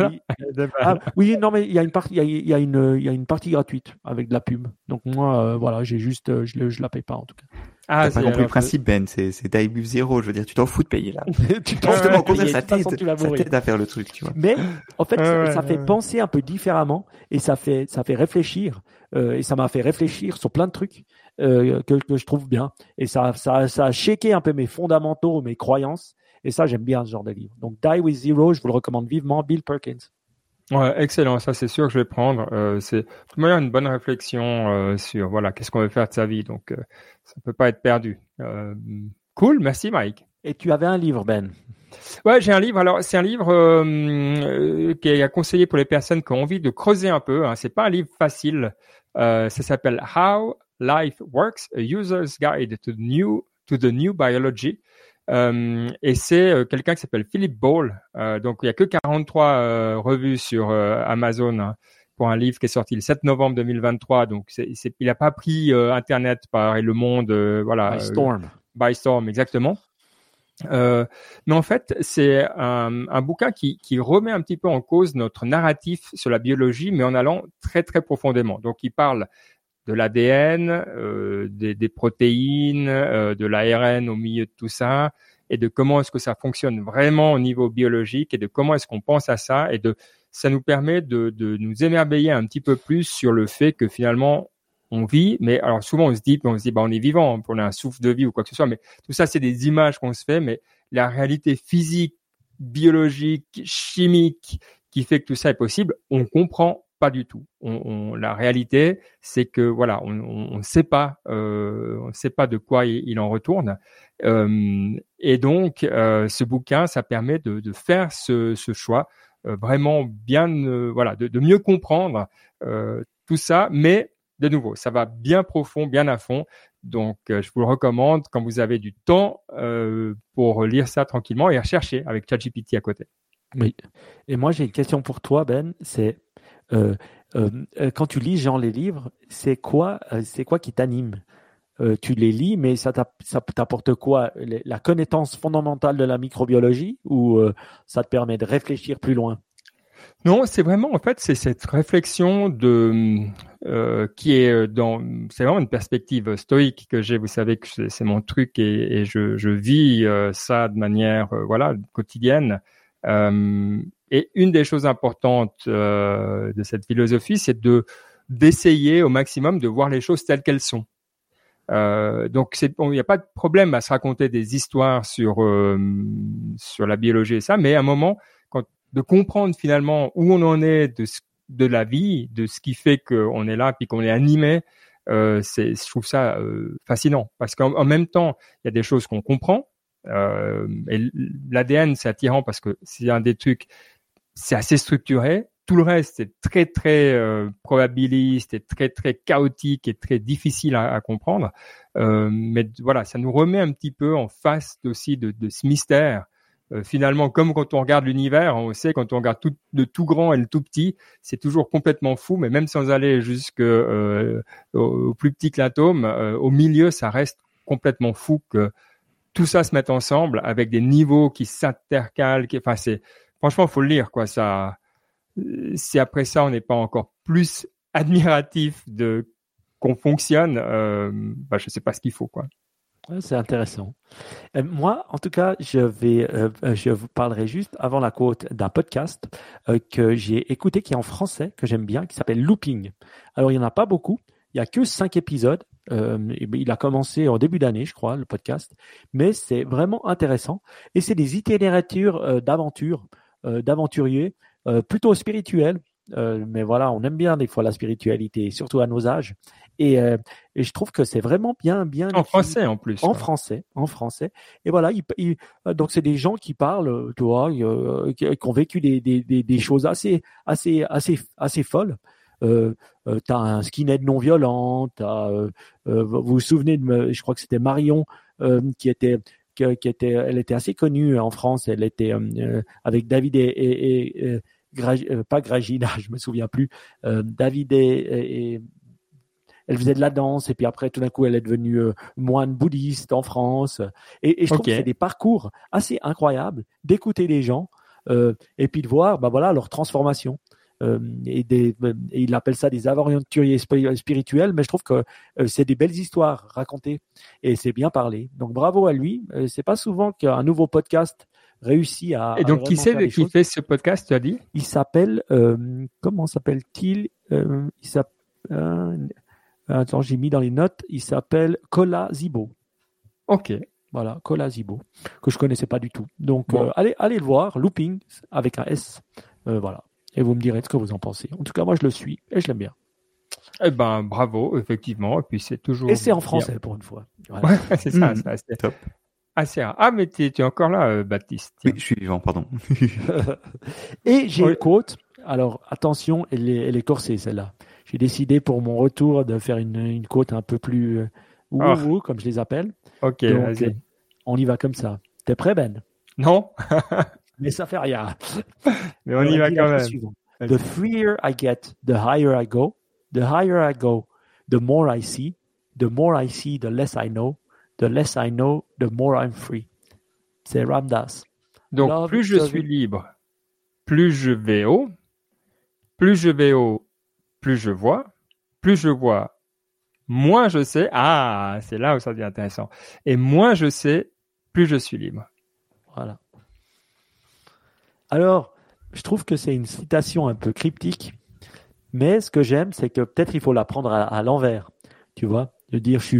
Oui, non, mais il y a une partie, il y a une partie gratuite avec de la pub. Donc moi, j'ai juste, je la paye pas en tout cas.
T'as pas compris le principe, Ben. C'est Die with Zero. Je veux dire, tu t'en fous de payer là. Justement, au contraire, ça t'aide à faire le truc, tu vois.
Mais en fait, ça fait penser un peu différemment et ça fait réfléchir. Et ça m'a fait réfléchir sur plein de trucs que je trouve bien. Et ça a shaké un peu mes fondamentaux, mes croyances. Et ça, j'aime bien ce genre de livre. Donc, Die with Zero, je vous le recommande vivement, Bill Perkins.
Ouais, excellent. Ça, c'est sûr que je vais prendre. C'est de toute manière une bonne réflexion sur voilà qu'est-ce qu'on veut faire de sa vie. Donc, ça peut pas être perdu. Cool, merci Mike.
Et tu avais un livre, Ben?
Ouais, j'ai un livre. Alors, c'est un livre qui est conseillé pour les personnes qui ont envie de creuser un peu. Hein. C'est pas un livre facile. Ça s'appelle How Life Works: A User's Guide to the New Biology. Et c'est quelqu'un qui s'appelle Philip Ball. Donc, il y a que 43 revues sur Amazon hein, pour un livre qui est sorti le 7 novembre 2023. Donc, il n'a pas pris Internet par Le Monde, voilà. By Storm, exactement. Mais en fait, c'est un bouquin qui remet un petit peu en cause notre narratif sur la biologie, mais en allant très très profondément. Donc, il parle de l'ADN, des protéines, de l'ARN au milieu de tout ça, et de comment est-ce que ça fonctionne vraiment au niveau biologique, et de comment est-ce qu'on pense à ça, et ça nous permet de nous émerveiller un petit peu plus sur le fait que finalement on vit, mais alors souvent on se dit bah on est vivant, on a un souffle de vie ou quoi que ce soit, mais tout ça c'est des images qu'on se fait, mais la réalité physique, biologique, chimique qui fait que tout ça est possible, on comprend pas du tout. La réalité, c'est que voilà, on sait pas de quoi il en retourne. Et donc, ce bouquin, ça permet de faire ce choix vraiment bien, voilà, de mieux comprendre tout ça, mais de nouveau, ça va bien profond, bien à fond. Donc, je vous le recommande quand vous avez du temps pour lire ça tranquillement et rechercher avec ChatGPT à côté.
Oui. Et moi, j'ai une question pour toi, Ben. C'est quand tu lis les livres, c'est quoi qui t'anime? Tu les lis, mais ça t'apporte quoi? La connaissance fondamentale de la microbiologie ou ça te permet de réfléchir plus loin?
Non, c'est vraiment en fait c'est cette réflexion qui est c'est vraiment une perspective stoïque que j'ai. Vous savez que c'est mon truc et je vis ça de manière voilà quotidienne. Et une des choses importantes de cette philosophie, c'est d'essayer au maximum de voir les choses telles qu'elles sont. Donc il n'y a pas de problème à se raconter des histoires sur la biologie et ça, mais à un moment de comprendre finalement où on en est de la vie, de ce qui fait qu'on est là puis qu'on est animé, je trouve ça fascinant parce qu'en même temps il y a des choses qu'on comprend. Et l'ADN c'est attirant parce que c'est un des trucs, c'est assez structuré. Tout le reste c'est très très probabiliste et très très chaotique et très difficile à comprendre. Mais voilà, ça nous remet un petit peu en face aussi de ce mystère. Finalement, comme quand on regarde l'univers, on sait quand on regarde le tout grand et le tout petit, c'est toujours complètement fou. Mais même sans aller au plus petit que l'atome, au milieu, ça reste complètement fou que tout ça se mette ensemble avec des niveaux qui s'intercalent. Franchement, faut le lire, quoi. Ça, si après ça, on n'est pas encore plus admiratif qu'on fonctionne, je sais pas ce qu'il faut, quoi.
C'est intéressant. Moi, en tout cas, je vous parlerai juste avant la quote d'un podcast que j'ai écouté, qui est en français, que j'aime bien, qui s'appelle Looping. Alors, il n'y en a pas beaucoup. Il n'y a que 5 épisodes. Il a commencé en début d'année, je crois, le podcast. Mais c'est vraiment intéressant. Et c'est des itinératures d'aventuriers, plutôt spirituels. Mais voilà, on aime bien des fois la spiritualité, surtout à nos âges. Et je trouve que c'est vraiment bien
en français en plus.
En français. Et voilà, donc c'est des gens qui parlent, tu vois, qui ont vécu des choses assez folles. T'as un skinhead non violent. Vous vous souvenez je crois que c'était Marion qui était, elle était assez connue en France. Elle était avec David et pas Gragina, je me souviens plus. David et elle faisait de la danse et puis après tout d'un coup elle est devenue moine bouddhiste en France et je trouve que c'est des parcours assez incroyables d'écouter les gens et puis de voir leur transformation et il appelle ça des aventuriers spirituels, mais je trouve que c'est des belles histoires racontées et c'est bien parlé. Donc bravo à lui. C'est pas souvent qu'un nouveau podcast réussit à.
Et donc, qui c'est qui fait ce podcast, tu as dit?
Il s'appelle, comment s'appelle-t-il? Attends, j'ai mis dans les notes. Il s'appelle Kola Zibo.
Ok.
Voilà, Kola Zibo, que je connaissais pas du tout. Donc,
Bon.
allez le voir, Looping avec un S. Voilà. Et vous me direz ce que vous en pensez. En tout cas, moi, je le suis et je l'aime bien.
Eh ben, bravo, effectivement. Et puis, c'est toujours.
Et c'est en français pour une fois. Voilà.
Ouais, c'est ça, c'est assez
top.
Assez rare. Ah, mais tu es encore là, Baptiste.
Oui, je suis vivant, pardon.
Et j'ai une quote. Alors, attention, elle est corsée, celle-là. J'ai décidé pour mon retour de faire une quote un peu plus wou, comme je les appelle.
Ok,
donc,
vas-y.
On y va comme ça. T'es prêt, Ben?
Non.
Mais ça fait rien.
Mais on y va quand même.
The freer I get, the higher I go. The higher I go, the more I see. The more I see, the less I know. The less I know, the more I'm free. C'est Ram Dass.
Donc,
Love
plus je suis libre, plus je vais haut. Plus je vais haut, plus je vois. Plus je vois, moins je sais. Ah, c'est là où ça devient intéressant. Et moins je sais, plus je suis libre.
Voilà. Alors, je trouve que c'est une citation un peu cryptique, mais ce que j'aime, c'est que peut-être il faut la prendre à l'envers. Tu vois, de dire je suis.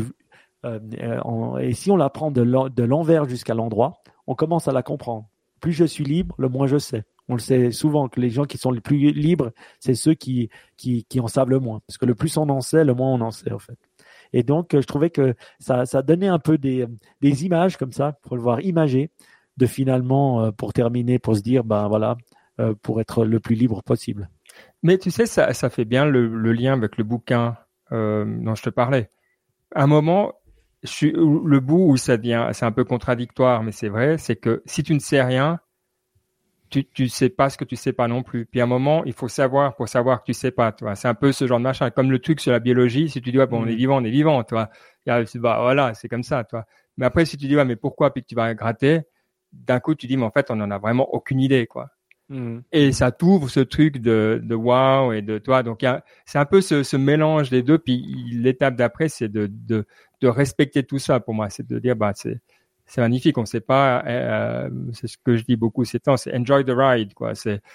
Et si on la prend de l'envers jusqu'à l'endroit, on commence à la comprendre. Plus je suis libre, le moins je sais. On le sait souvent que les gens qui sont les plus libres, c'est ceux qui en savent le moins. Parce que le plus on en sait, le moins on en sait, en fait. Et donc, je trouvais que ça donnait un peu des images comme ça, pour le voir imagé, de finalement, pour terminer, pour se dire, ben voilà, pour être le plus libre possible.
Mais tu sais, ça fait bien le lien avec le bouquin dont je te parlais. À un moment, le bout où ça devient, c'est un peu contradictoire, mais c'est vrai, c'est que si tu ne sais rien, tu sais pas ce que tu sais pas non plus. Puis à un moment, il faut savoir pour savoir que tu sais pas, tu vois. C'est un peu ce genre de machin, comme le truc sur la biologie. Si tu dis, ouais, bon, on est vivant, tu vois. Bah, voilà, c'est comme ça, tu vois. Mais après, si tu dis, ouais, mais pourquoi, puis que tu vas gratter, d'un coup, tu dis, mais en fait, on en a vraiment aucune idée, quoi. Et ça t'ouvre ce truc de wow et de toi. Donc, c'est un peu ce mélange des deux. Puis l'étape d'après, c'est de respecter tout ça pour moi. C'est de dire, bah, c'est magnifique. On sait pas, c'est ce que je dis beaucoup ces temps, c'est enjoy the ride, quoi.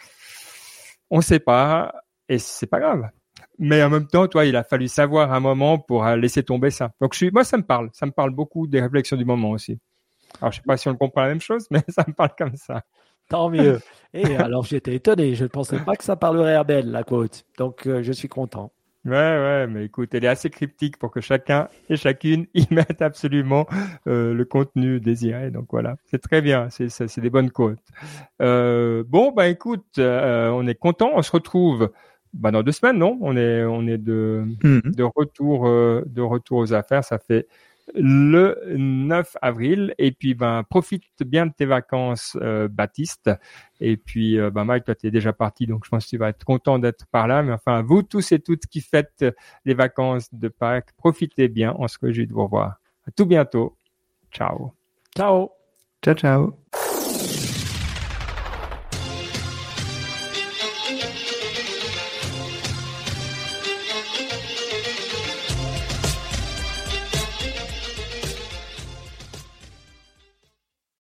On sait pas et c'est pas grave. Mais en même temps, toi, il a fallu savoir un moment pour laisser tomber ça. Donc, moi, ça me parle beaucoup des réflexions du moment aussi. Alors, je sais pas si on comprend la même chose, mais ça me parle comme ça.
Tant mieux. Et alors, j'étais étonné. Je ne pensais pas que ça parlerait à Ben, la quote. Donc, je suis content.
Ouais, mais écoute, elle est assez cryptique pour que chacun et chacune y mette absolument le contenu désiré. Donc voilà, c'est très bien, c'est des bonnes quotes. Bon, bah écoute, on est content, on se retrouve dans 2 semaines, non? On est de retour aux affaires. Ça fait le 9 avril. Et puis, profite bien de tes vacances, Baptiste. Et puis, Mike, toi, tu es déjà parti, donc je pense que tu vas être content d'être par là. Mais enfin, vous tous et toutes qui faites les vacances de Pâques, profitez bien. On se réjouit de vous revoir. À tout bientôt. Ciao.
Ciao.
Ciao, ciao.